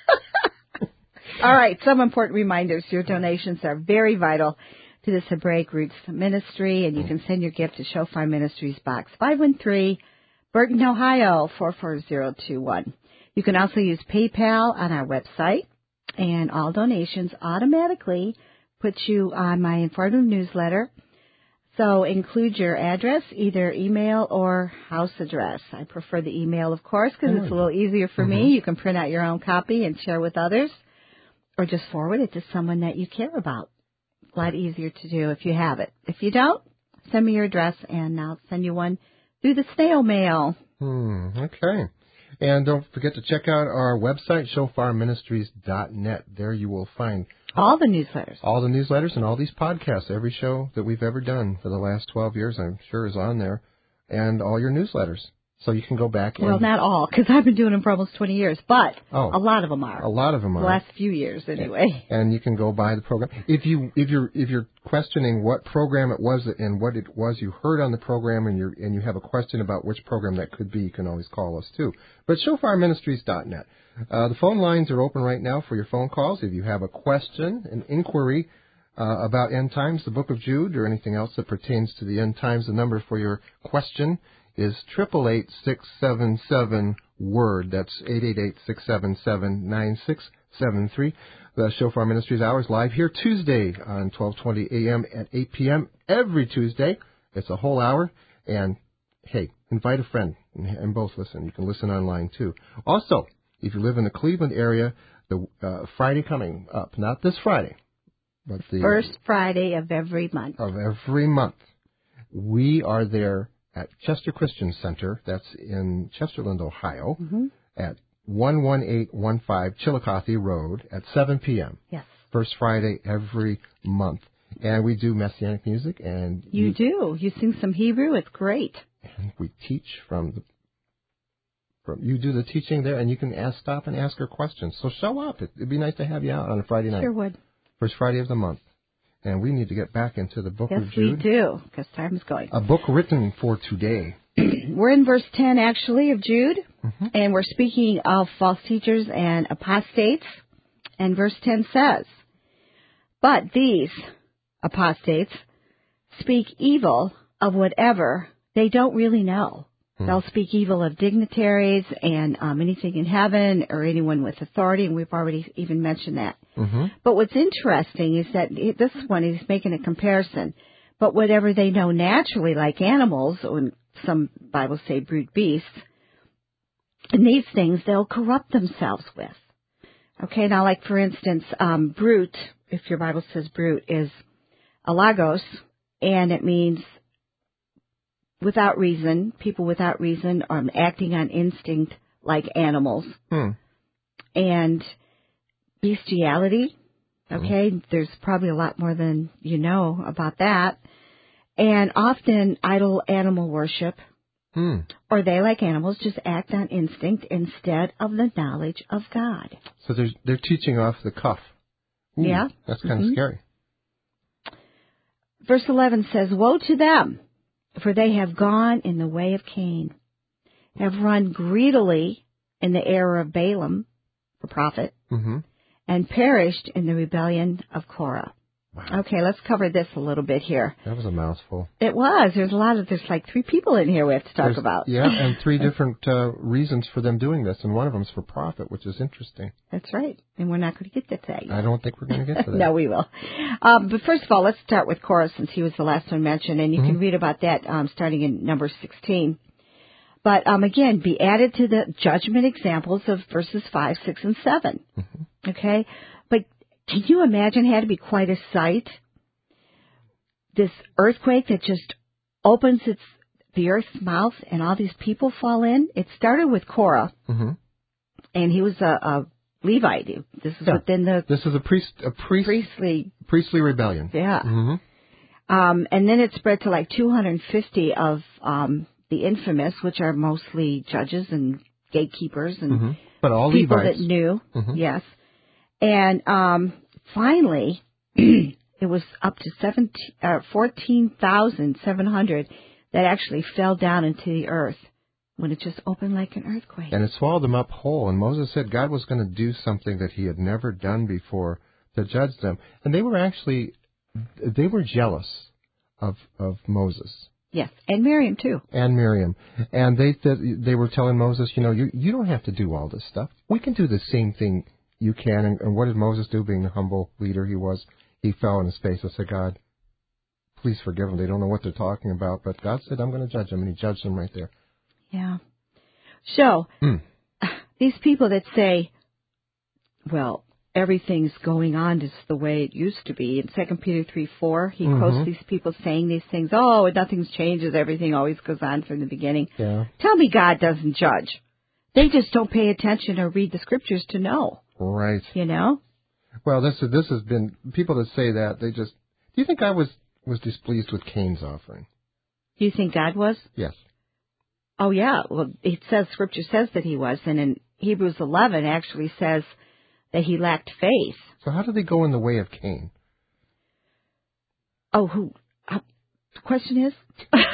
Speaker 2: All right, some important reminders. Your donations are very vital to this Hebraic Roots Ministry, and you can send your gift to Shofar Ministries, Box five one three, Burton, Ohio, four four zero two one. You can also use PayPal on our website, and all donations automatically put you on my informative newsletter. So include your address, either email or house address. I prefer the email, of course, because it's a little easier for
Speaker 1: Mm-hmm.
Speaker 2: me. You can print out your own copy and share with others, or just forward it to someone that you care about. A lot easier to do if you have it. If you don't, send me your address, and I'll send you one through the snail mail.
Speaker 1: Hmm, okay. And don't forget to check out our website, shofar ministries dot net. There you will find
Speaker 2: All the newsletters.
Speaker 1: all the newsletters and all these podcasts. Every show that we've ever done for the last twelve years, I'm sure, is on there. And all your newsletters. So you can go back and...
Speaker 2: Well, not all, because I've been doing them for almost twenty years, but
Speaker 1: Oh,
Speaker 2: a lot of them are.
Speaker 1: A lot of them are.
Speaker 2: The last few years, anyway.
Speaker 1: And you can go by the program. If you if you're if you're questioning what program it was and what it was you heard on the program, and you and you have a question about which program that could be, you can always call us too. But shofar ministries dot net. Uh, the phone lines are open right now for your phone calls. If you have a question, an inquiry uh, about end times, the book of Jude, or anything else that pertains to the end times, the number for your question is eight eight eight, six seven seven, word. That's eight eight eight, six seven seven, nine six seven three. The Shofar Ministries Hour is live here Tuesday on twelve twenty a.m. at eight p.m. every Tuesday. It's a whole hour. And, hey, invite a friend and, and both listen. You can listen online, too. Also, if you live in the Cleveland area, the uh, Friday coming up, not this Friday, but the
Speaker 2: First Friday of every month.
Speaker 1: of every month, we are there at Chester Christian Center. That's in Chesterland, Ohio,
Speaker 2: Mm-hmm.
Speaker 1: at one one eight one five Chillicothe Road at seven p.m.
Speaker 2: Yes.
Speaker 1: First Friday every month. And we do Messianic music, and
Speaker 2: You,
Speaker 1: you,
Speaker 2: do. You sing some Hebrew. It's great.
Speaker 1: and we teach from the. From, you do the teaching there, and you can ask, stop and ask her questions. So show up. It, it'd be nice to have you out on a Friday night.
Speaker 2: Sure would.
Speaker 1: First Friday of the month. And we need to get back into the book
Speaker 2: Yes,
Speaker 1: of Jude.
Speaker 2: we do, because time's going.
Speaker 1: A book written for today.
Speaker 2: We're in verse ten, actually, of Jude,
Speaker 1: Mm-hmm.
Speaker 2: and we're speaking of false teachers and apostates. And verse ten says, "But these apostates speak evil of whatever they don't really know."
Speaker 1: Hmm.
Speaker 2: They'll speak evil of dignitaries and um, anything in heaven or anyone with authority, and we've already even mentioned that.
Speaker 1: Mm-hmm.
Speaker 2: But what's interesting is that it, this one is making a comparison. But whatever they know naturally, like animals, or some Bibles say brute beasts, and these things they'll corrupt themselves with. Okay, now like for instance, um, brute, if your Bible says brute, is alagos, and it means without reason, people without reason, or acting on instinct like animals.
Speaker 1: Hmm.
Speaker 2: And bestiality, okay, mm. There's probably a lot more than you know about that. And often idol animal worship,
Speaker 1: Hmm.
Speaker 2: or they, like animals, just act on instinct instead of the knowledge of God.
Speaker 1: So they're, they're teaching off the cuff. Ooh,
Speaker 2: yeah.
Speaker 1: That's kind of
Speaker 2: Mm-hmm.
Speaker 1: scary.
Speaker 2: Verse eleven says, "Woe to them, for they have gone in the way of Cain, have run greedily in the error of Balaam, the prophet,
Speaker 1: Mm-hmm.
Speaker 2: and perished in the rebellion of Korah."
Speaker 1: Wow.
Speaker 2: Okay, let's cover this a little bit here.
Speaker 1: That was a mouthful.
Speaker 2: It was. There's a lot of, there's like three people in here we have to talk
Speaker 1: There's,
Speaker 2: about.
Speaker 1: Yeah, and three different uh, reasons for them doing this, and one of them is for profit, which is interesting.
Speaker 2: That's right. And we're not going to get to that yet.
Speaker 1: I don't think we're going to get to that.
Speaker 2: No, we will. Um, but first of all, let's start with Korah, since he was the last one mentioned, and you
Speaker 1: Mm-hmm.
Speaker 2: can read about that um, starting in Numbers sixteen. But um, again, be added to the judgment examples of verses five, six, and seven.
Speaker 1: Mm-hmm.
Speaker 2: Okay? But can you imagine it had to be quite a sight? This earthquake that just opens its the earth's mouth and all these people fall in. It started with Korah,
Speaker 1: Mm-hmm.
Speaker 2: and he was a, a Levite. This is
Speaker 1: Yeah.
Speaker 2: within the
Speaker 1: This is a priest, a priest,
Speaker 2: priestly,
Speaker 1: priestly rebellion.
Speaker 2: yeah.
Speaker 1: Mm-hmm.
Speaker 2: Um, and then it spread to like two hundred fifty of um, the infamous, which are mostly judges and gatekeepers and
Speaker 1: Mm-hmm. But all
Speaker 2: people
Speaker 1: Levites.
Speaker 2: that knew.
Speaker 1: Mhm.
Speaker 2: Yes. And um, finally, it was up to seventeen, uh, fourteen thousand seven hundred that actually fell down into the earth when it just opened like an earthquake.
Speaker 1: And it swallowed them up whole. And Moses said God was going to do something that he had never done before to judge them. And they were actually, they were jealous of of Moses.
Speaker 2: Yes, and Miriam too.
Speaker 1: And Miriam. And they they were telling Moses, you know, you, you don't have to do all this stuff. We can do the same thing you can. And, and what did Moses do, being the humble leader he was? He fell on his face and said, God, please forgive them. They don't know what they're talking about. But God said, I'm going to judge them. And he judged them right there.
Speaker 2: Yeah. So,
Speaker 1: Mm.
Speaker 2: these people that say, well, everything's going on just the way it used to be. In Second Peter three four, he
Speaker 1: Mm-hmm.
Speaker 2: quotes these people saying these things, oh, nothing's changes, everything always goes on from the beginning.
Speaker 1: Yeah.
Speaker 2: Tell me God doesn't judge. They just don't pay attention or read the scriptures to know,
Speaker 1: Right.
Speaker 2: you know?
Speaker 1: Well, this this has been, people that say that, they just, do you think I was, was displeased with Cain's offering?
Speaker 2: Do you think God was?
Speaker 1: Yes.
Speaker 2: Oh, yeah. Well, it says, scripture says that he was. And in Hebrews eleven actually says that he lacked faith.
Speaker 1: So how did they go in the way of Cain?
Speaker 2: Oh, who? Uh, the question is?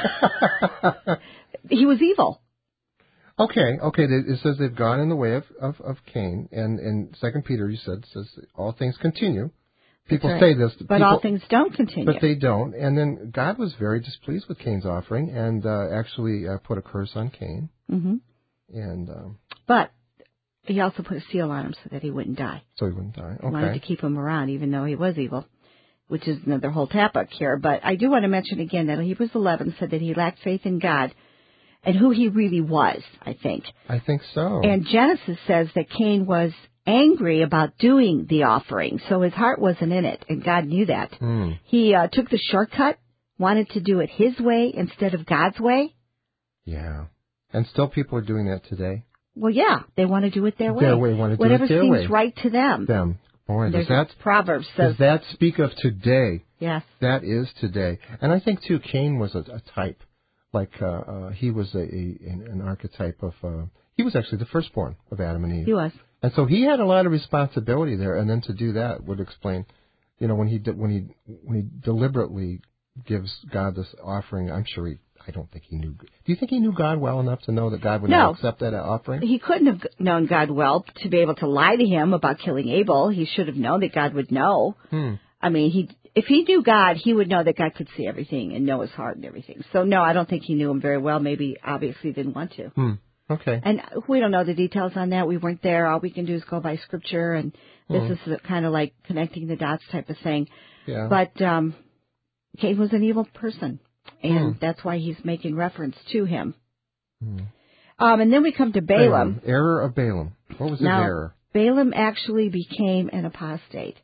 Speaker 2: He was evil.
Speaker 1: Okay, okay. It says they've gone in the way of, of, of Cain. And in Second Peter, you said, says all things continue. People
Speaker 2: Right.
Speaker 1: say this.
Speaker 2: But
Speaker 1: people,
Speaker 2: all things don't continue.
Speaker 1: But they don't. And then God was very displeased with Cain's offering and uh, actually uh, put a curse on Cain.
Speaker 2: hmm
Speaker 1: And um,
Speaker 2: But he also put a seal on him so that he wouldn't die.
Speaker 1: so he wouldn't die.
Speaker 2: He wanted to
Speaker 1: Okay.
Speaker 2: keep him around even though he was evil, which is another whole topic here. But I do want to mention again that Hebrews eleven said that he lacked faith in God and who he really was, I think.
Speaker 1: I think so.
Speaker 2: And Genesis says that Cain was angry about doing the offering, so his heart wasn't in it, and God knew that.
Speaker 1: Hmm.
Speaker 2: He uh, took the shortcut, wanted to do it his way instead of God's way.
Speaker 1: Yeah. And still people are doing that today.
Speaker 2: Well, yeah, they want to do it their way.
Speaker 1: Their way, want to do
Speaker 2: Whatever
Speaker 1: it their
Speaker 2: seems
Speaker 1: way.
Speaker 2: right to them.
Speaker 1: Them. Boy, does
Speaker 2: There's
Speaker 1: that,
Speaker 2: a proverb says,
Speaker 1: does that speak of today?
Speaker 2: yes.
Speaker 1: That is today. And I think, too, Cain was a, a type. Like, uh, uh, he was a, a an, an archetype of, uh, he was actually the firstborn of Adam and Eve.
Speaker 2: He was.
Speaker 1: And so he had a lot of responsibility there. And then to do that would explain, you know, when he, when he, when he deliberately gives God this offering, I'm sure he, I don't think he knew. Do you think he knew God well enough to know that God would
Speaker 2: No.
Speaker 1: not accept that offering?
Speaker 2: He couldn't have known God well to be able to lie to him about killing Abel. He should have known that God would know.
Speaker 1: Hmm.
Speaker 2: I mean, he if he knew God, he would know that God could see everything and know his heart and everything. So, no, I don't think he knew him very well. Maybe, obviously, didn't want to.
Speaker 1: Hmm. Okay.
Speaker 2: And we don't know the details on that. We weren't there. All we can do is go by Scripture, and this
Speaker 1: Hmm.
Speaker 2: is kind of like connecting the dots type of thing.
Speaker 1: Yeah.
Speaker 2: But um, Cain was an evil person, and
Speaker 1: Hmm.
Speaker 2: that's why he's making reference to him.
Speaker 1: Hmm.
Speaker 2: Um, and then we come to Balaam.
Speaker 1: Error of Balaam. What was his
Speaker 2: Now,
Speaker 1: error?
Speaker 2: Balaam actually became an apostate,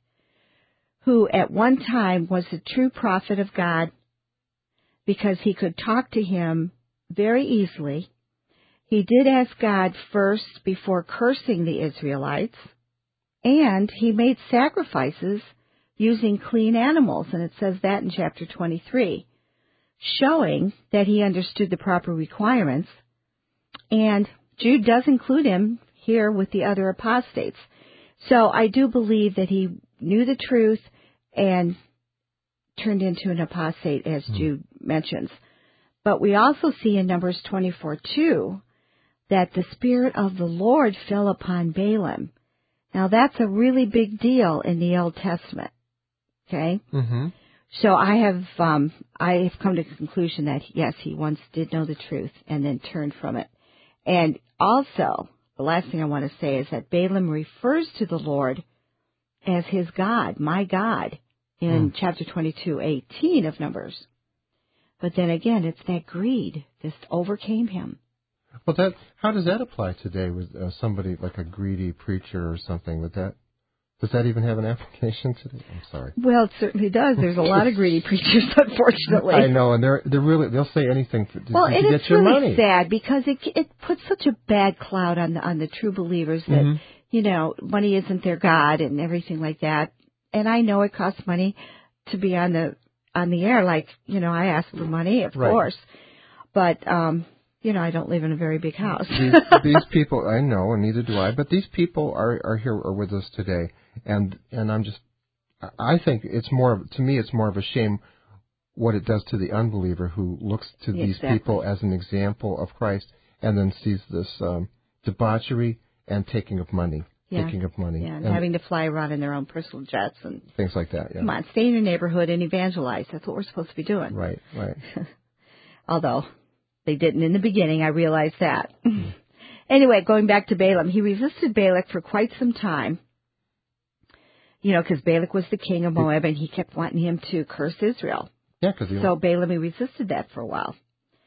Speaker 2: who at one time was a true prophet of God because he could talk to him very easily. He did ask God first before cursing the Israelites, and he made sacrifices using clean animals, and it says that in chapter twenty-three, showing that he understood the proper requirements. And Jude does include him here with the other apostates. So I do believe that he knew the truth and turned into an apostate, as mm. Jude mentions. But we also see in Numbers twenty-four two that the Spirit of the Lord fell upon Balaam. Now that's a really big deal in the Old Testament. Okay?
Speaker 1: Mm-hmm.
Speaker 2: So I have um, I have come to the conclusion that, yes, he once did know the truth and then turned from it. And also, the last thing I want to say is that Balaam refers to the Lord as his God, my God, in mm. chapter twenty-two, eighteen of Numbers. But then again, it's that greed just overcame him.
Speaker 1: Well, that how does that apply today with uh, somebody like a greedy preacher or something? Would that does that even have an application today? I'm sorry.
Speaker 2: Well, it certainly does. There's a lot of greedy preachers, unfortunately.
Speaker 1: I know, and they're they're really they'll say anything to,
Speaker 2: well,
Speaker 1: to
Speaker 2: and
Speaker 1: get
Speaker 2: it's
Speaker 1: your
Speaker 2: really
Speaker 1: money.
Speaker 2: sad because it it puts such a bad cloud on the on the true believers that mm-hmm. you know money isn't their God and everything like that. And I know it costs money to be on the on the air. Like you know, I ask for money, of
Speaker 1: right.
Speaker 2: course, but um, you know, I don't live in a very big house.
Speaker 1: these, these people, I know, and neither do I. But these people are are here are with us today, and and I'm just, I think it's more of, to me, it's more of a shame what it does to the unbeliever who looks to
Speaker 2: exactly.
Speaker 1: these people as an example of Christ, and then sees this um, debauchery and taking of money.
Speaker 2: Yeah.
Speaker 1: Taking of money.
Speaker 2: Yeah, and, and having to fly around in their own personal jets and
Speaker 1: things like that. Yeah.
Speaker 2: Come on, stay in your neighborhood and evangelize. That's what we're supposed to be doing.
Speaker 1: Right, right.
Speaker 2: Although they didn't in the beginning, I realized that. Mm. Anyway, going back to Balaam, he resisted Balak for quite some time. You know, because Balak was the king of Moab, and he kept wanting him to curse Israel.
Speaker 1: Yeah, because
Speaker 2: so Balaam he resisted that for a while.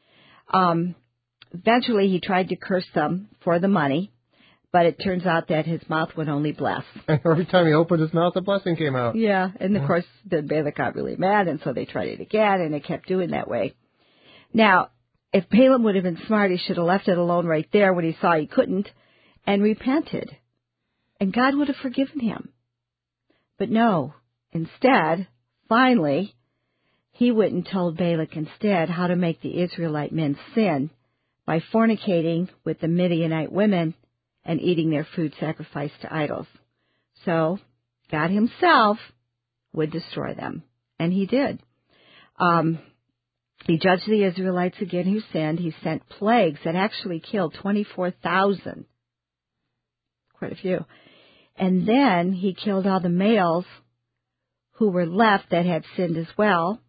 Speaker 2: Um, eventually, he tried to curse them for the money. But it turns out that his mouth would only bless.
Speaker 1: And every time he opened his mouth, a blessing came out.
Speaker 2: Yeah, and of course, then Balak got really mad, and so they tried it again, and it kept doing that way. Now, if Balaam would have been smart, he should have left it alone right there when he saw he couldn't, and repented. And God would have forgiven him. But no, instead, finally, he went and told Balak instead how to make the Israelite men sin by fornicating with the Midianite women and eating their food sacrificed to idols. So God himself would destroy them. And he did. Um, he judged the Israelites again who sinned. He sent plagues that actually killed twenty-four thousand. Quite a few. And then he killed all the males who were left that had sinned as well.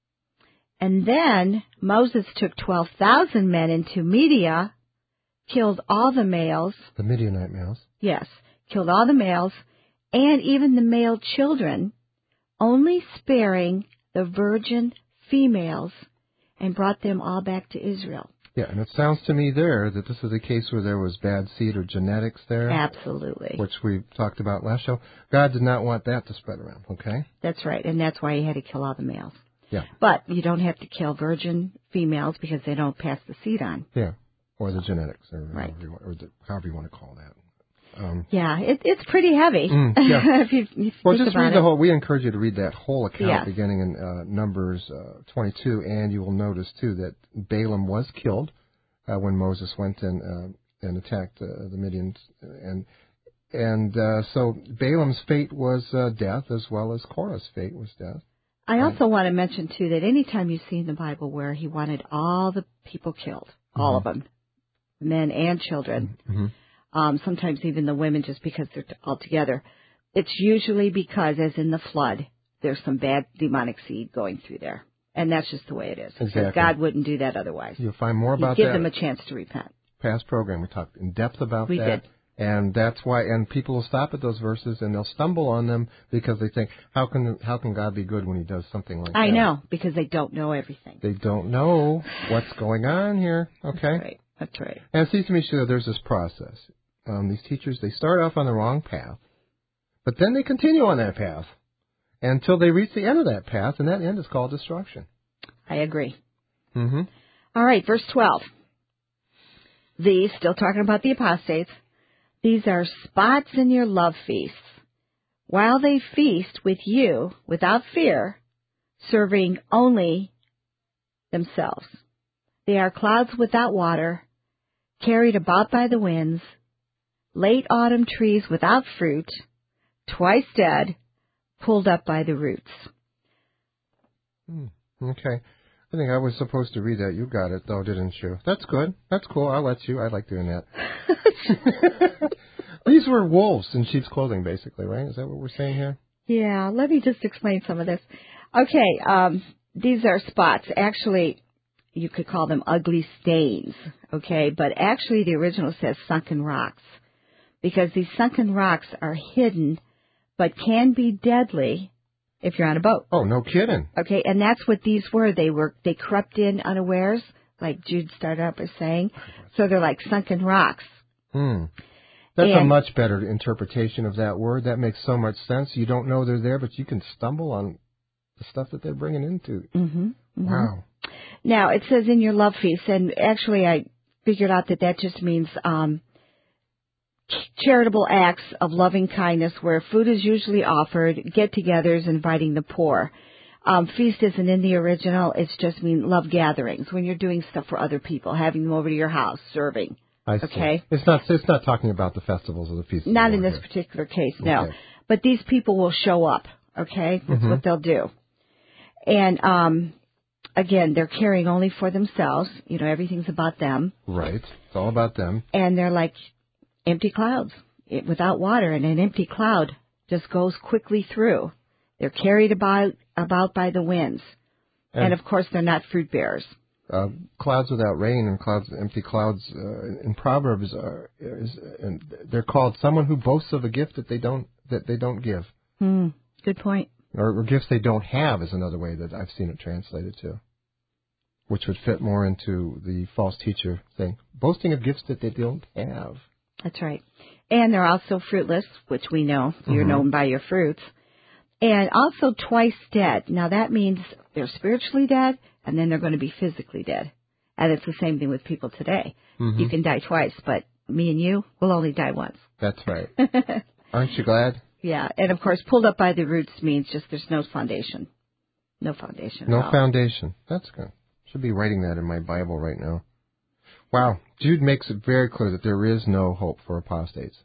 Speaker 2: And then Moses took twelve thousand men into Media, killed all the males.
Speaker 1: The Midianite males.
Speaker 2: Yes, killed all the males and even the male children, only sparing the virgin females, and brought them all back to Israel.
Speaker 1: Yeah, and it sounds to me there that this is a case where there was bad seed or genetics there.
Speaker 2: Absolutely.
Speaker 1: Which we talked about last show. God did not want that to spread around, okay?
Speaker 2: That's right, and that's why he had to kill all the males.
Speaker 1: Yeah.
Speaker 2: But you don't have to kill virgin females because they don't pass the seed on.
Speaker 1: Yeah. Or the genetics, or,
Speaker 2: right.
Speaker 1: however, you want, or the, however you want to call that. Um,
Speaker 2: yeah, it, it's pretty heavy.
Speaker 1: Mm, yeah.
Speaker 2: if you, if you
Speaker 1: well,
Speaker 2: think
Speaker 1: just
Speaker 2: about
Speaker 1: read
Speaker 2: it.
Speaker 1: the whole. We encourage you to read that whole account
Speaker 2: yes.
Speaker 1: beginning in uh, Numbers uh, twenty-two, and you will notice too that Balaam was killed uh, when Moses went and uh, and attacked uh, the Midians, and and uh, so Balaam's fate was uh, death, as well as Korah's fate was death.
Speaker 2: I also want to mention too that any time you see in the Bible where he wanted all the people killed, mm-hmm. all of them, men and children,
Speaker 1: mm-hmm.
Speaker 2: um, sometimes even the women, just because they're all together, it's usually because, as in the flood, there's some bad demonic seed going through there. And that's just the way it is.
Speaker 1: Exactly.
Speaker 2: God wouldn't do that otherwise.
Speaker 1: You'll find more about
Speaker 2: He'd give
Speaker 1: that.
Speaker 2: Give them a chance to repent.
Speaker 1: Past program, we talked in depth about
Speaker 2: we
Speaker 1: that.
Speaker 2: We did.
Speaker 1: And that's why, and people will stop at those verses and they'll stumble on them because they think, how can how can God be good when he does something like
Speaker 2: I
Speaker 1: that?
Speaker 2: I know, because they don't know everything.
Speaker 1: They don't know what's going on here, okay?
Speaker 2: That's right, that's right.
Speaker 1: And it seems to me, sure, there's this process. Um, these teachers, they start off on the wrong path, but then they continue on that path until they reach the end of that path, and that end is called destruction.
Speaker 2: I agree.
Speaker 1: Mm-hmm.
Speaker 2: All right, verse twelve. These, still talking about the apostates, these are spots in your love feasts, while they feast with you without fear, serving only themselves. They are clouds without water, carried about by the winds, late autumn trees without fruit, twice dead, pulled up by the roots.
Speaker 1: Mm, okay. I think I was supposed to read that. You got it, though, didn't you? That's good. That's cool. I'll let you. I like doing that. These were wolves in sheep's clothing, basically, right? Is that what we're saying here?
Speaker 2: Yeah, let me just explain some of this. Okay, um, these are spots. Actually, you could call them ugly stains, okay? But actually the original says sunken rocks, because these sunken rocks are hidden but can be deadly if you're on a boat.
Speaker 1: Oh, no kidding.
Speaker 2: Okay, and that's what these were. They were they crept in unawares, like Jude started out by saying. So they're like sunken rocks.
Speaker 1: Hmm. That's
Speaker 2: and,
Speaker 1: a much better interpretation of that word. That makes so much sense. You don't know they're there, but you can stumble on the stuff that they're bringing into.
Speaker 2: Mm-hmm, mm-hmm.
Speaker 1: Wow.
Speaker 2: Now, it says in your love feast, and actually I figured out that that just means um, charitable acts of loving kindness where food is usually offered, get-togethers, inviting the poor. Um, feast isn't in the original. It's just mean love gatherings, when you're doing stuff for other people, having them over to your house, serving.
Speaker 1: I see.
Speaker 2: Okay?
Speaker 1: It's not, it's not talking about the festivals or the feasts.
Speaker 2: Not in this
Speaker 1: here.
Speaker 2: particular case, no.
Speaker 1: Okay.
Speaker 2: But these people will show up, okay? That's
Speaker 1: Mm-hmm.
Speaker 2: what they'll do. And, um, again, they're caring only for themselves. You know, everything's about them.
Speaker 1: Right. It's all about them.
Speaker 2: And they're like empty clouds it, without water, and an empty cloud just goes quickly through. They're carried about, about by the winds. And, and, of course, they're not fruit bearers.
Speaker 1: Uh, clouds without rain and clouds, empty clouds uh, in Proverbs are, is, and they're called someone who boasts of a gift that they don't that they don't give.
Speaker 2: Hmm. Good point.
Speaker 1: Or, or gifts they don't have is another way that I've seen it translated too, which would fit more into the false teacher thing, boasting of gifts that they don't have.
Speaker 2: That's right. And they're also fruitless, which we know. You're mm-hmm. known by your fruits. And also twice dead. Now that means they're spiritually dead, and then they're going to be physically dead. And it's the same thing with people today. Mm-hmm. You can die twice, but me and you will only die once.
Speaker 1: That's right. Aren't you glad?
Speaker 2: Yeah. And, of course, pulled up by the roots means just there's no foundation. No foundation.
Speaker 1: No
Speaker 2: at all.
Speaker 1: foundation. That's good. Should be writing that in my Bible right now. Wow. Jude makes it very clear that there is no hope for apostates.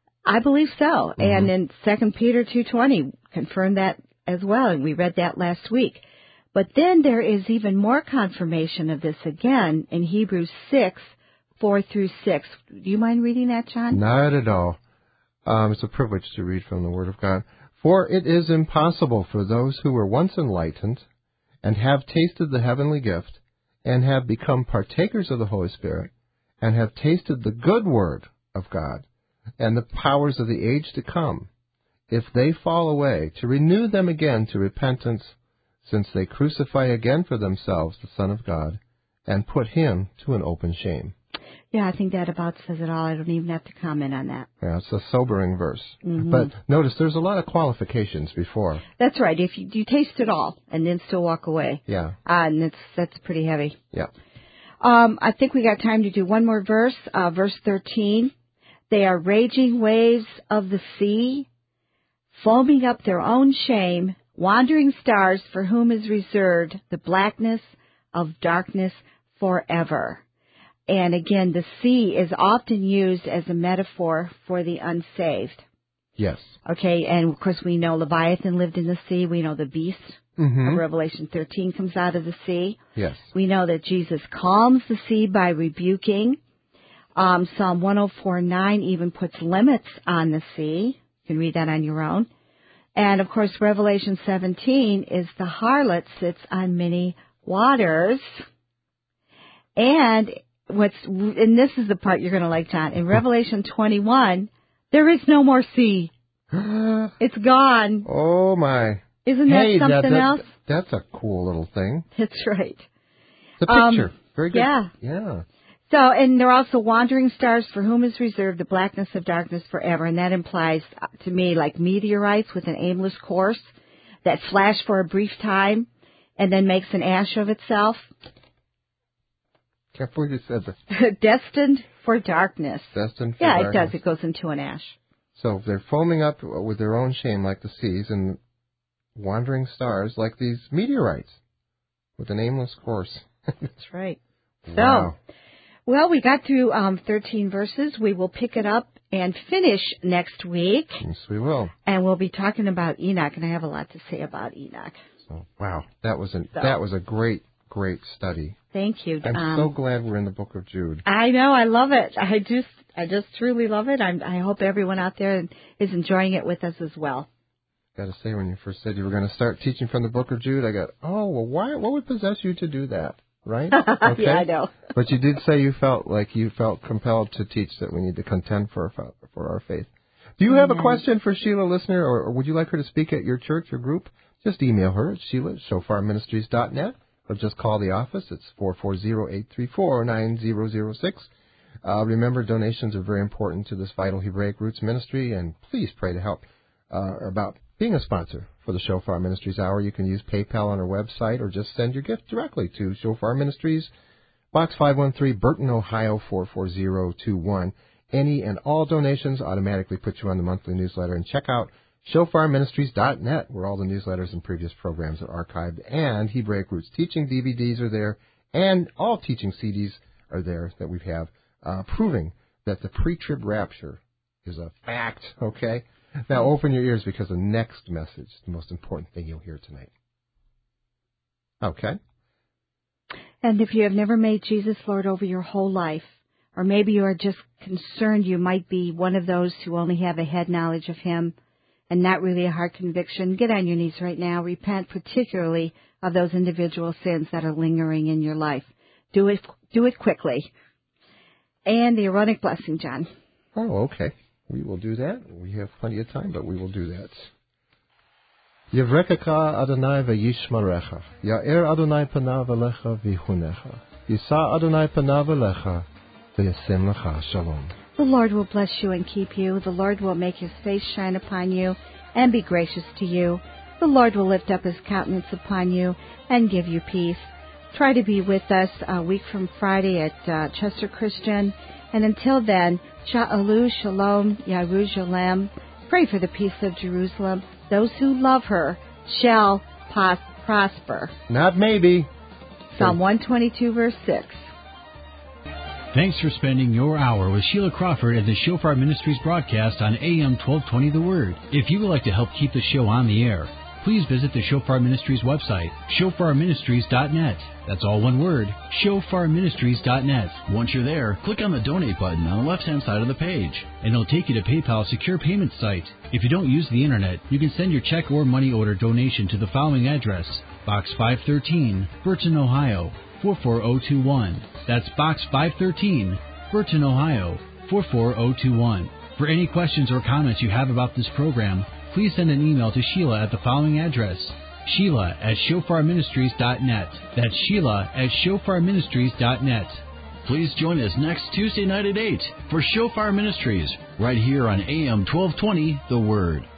Speaker 2: I believe so. Mm-hmm. And in Second Peter two twenty confirmed that as well, and we read that last week. But then there is even more confirmation of this again in Hebrews six, four through six. Do you mind reading that, John?
Speaker 1: Not at all. Um, it's a privilege to read from the Word of God. For it is impossible for those who were once enlightened and have tasted the heavenly gift and have become partakers of the Holy Spirit and have tasted the good word of God and the powers of the age to come, if they fall away, to renew them again to repentance, since they crucify again for themselves the Son of God, and put him to an open shame.
Speaker 2: Yeah, I think that about says it all. I don't even have to comment on that.
Speaker 1: Yeah, it's a sobering verse.
Speaker 2: Mm-hmm.
Speaker 1: But notice there's a lot of qualifications before.
Speaker 2: That's right. If you, you taste it all and then still walk away.
Speaker 1: Yeah.
Speaker 2: Uh, and it's, that's pretty heavy.
Speaker 1: Yeah.
Speaker 2: Um, I think we got time to do one more verse, uh, verse thirteen. They are raging waves of the sea, foaming up their own shame, wandering stars for whom is reserved the blackness of darkness forever. And again, the sea is often used as a metaphor for the unsaved.
Speaker 1: Yes.
Speaker 2: Okay, and of course we know Leviathan lived in the sea. We know the beast
Speaker 1: mm-hmm.
Speaker 2: of Revelation thirteen comes out of the sea.
Speaker 1: Yes.
Speaker 2: We know that Jesus calms the sea by rebuking. Um, Psalm one oh four nine even puts limits on the sea. You can read that on your own. And, of course, Revelation seventeen is the harlot sits on many waters. And what's and this is the part you're going to like, John. In Revelation twenty-one, there is no more sea. It's gone.
Speaker 1: Oh, my.
Speaker 2: Isn't
Speaker 1: hey,
Speaker 2: that something
Speaker 1: that, that,
Speaker 2: else?
Speaker 1: That's a cool little thing.
Speaker 2: That's right.
Speaker 1: It's a picture.
Speaker 2: Um,
Speaker 1: Very good.
Speaker 2: Yeah.
Speaker 1: Yeah.
Speaker 2: So, and they're also wandering stars for whom is reserved the blackness of darkness forever. And that implies to me like meteorites with an aimless course that flash for a brief time and then makes an ash of itself.
Speaker 1: Can't believe you said that.
Speaker 2: Destined for darkness.
Speaker 1: Destined for
Speaker 2: yeah,
Speaker 1: darkness.
Speaker 2: Yeah, it does. It goes into an ash.
Speaker 1: So they're foaming up with their own shame like the seas and wandering stars like these meteorites with an aimless course.
Speaker 2: That's right.
Speaker 1: Wow.
Speaker 2: So, well, we got through um, thirteen verses. We will pick it up and finish next week.
Speaker 1: Yes, we will.
Speaker 2: And we'll be talking about Enoch, and I have a lot to say about Enoch.
Speaker 1: So, wow, that was a
Speaker 2: so,
Speaker 1: that was a great, great study.
Speaker 2: Thank you.
Speaker 1: I'm
Speaker 2: um,
Speaker 1: so glad we're in the Book of Jude.
Speaker 2: I know, I love it. I just, I just truly love it. I'm, I hope everyone out there is enjoying it with us as well.
Speaker 1: got to say, when you first said you were going to start teaching from the book of Jude, I got, oh, well, why? What would possess you to do that, right? Okay.
Speaker 2: Yeah, I know.
Speaker 1: But you did say you felt like you felt compelled to teach that we need to contend for for our faith. Do you have a question for Sheila, listener, or, or would you like her to speak at your church or group? Just email her at Sheila at shofar ministries dot net, or just call the office. It's four four zero, eight three four, nine zero zero six. Uh, remember, donations are very important to this vital Hebraic Roots ministry, and please pray to help uh, about being a sponsor for the Shofar Ministries Hour. You can use PayPal on our website, or just send your gift directly to Shofar Ministries, Box five one three, Burton, Ohio, four four zero two one. Any and all donations automatically put you on the monthly newsletter. And check out shofar ministries dot net, where all the newsletters and previous programs are archived. And Hebraic Roots teaching D V Ds are there, and all teaching C Ds are there that we have, uh, proving that the pre-trib rapture is a fact, okay? Now open your ears, because the next message is the most important thing you'll hear tonight. Okay?
Speaker 2: And if you have never made Jesus Lord over your whole life, or maybe you are just concerned you might be one of those who only have a head knowledge of Him and not really a heart conviction, get on your knees right now. Repent particularly of those individual sins that are lingering in your life. Do it, do it quickly. And the Aaronic blessing, John.
Speaker 1: Oh, okay. We will do that. We have plenty of time, but we will do that. Yevrekecha Adonai v'yishmarecha. Ya'er Adonai panav alecha v'yichunecha. Yisa Adonai panav alecha v'yasim lecha shalom.
Speaker 2: The Lord will bless you and keep you. The Lord will make His face shine upon you and be gracious to you. The Lord will lift up His countenance upon you and give you peace. Try to be with us a week from Friday at uh, Chester Christian. And until then, Sha'alu Shalom Yerushalem. Pray for the peace of Jerusalem. Those who love her shall pos- prosper.
Speaker 1: Not maybe.
Speaker 2: Psalm one twenty-two, verse six.
Speaker 4: Thanks for spending your hour with Sheila Crawford at the Shofar Ministries broadcast on A M twelve twenty The Word. If you would like to help keep the show on the air, please visit the Shofar Ministries website, shofar ministries dot net. That's all one word, shofar ministries dot net. Once you're there, click on the donate button on the left-hand side of the page, and it'll take you to PayPal's secure payment site. If you don't use the internet, you can send your check or money order donation to the following address: Box five thirteen, Burton, Ohio, four four zero two one. That's Box five thirteen, Burton, Ohio, four four zero two one. For any questions or comments you have about this program, please send an email to Sheila at the following address: Sheila at shofar ministries dot net. That's Sheila at shofar ministries dot net. Please join us next Tuesday night at eight for Shofar Ministries, right here on A M twelve twenty The Word.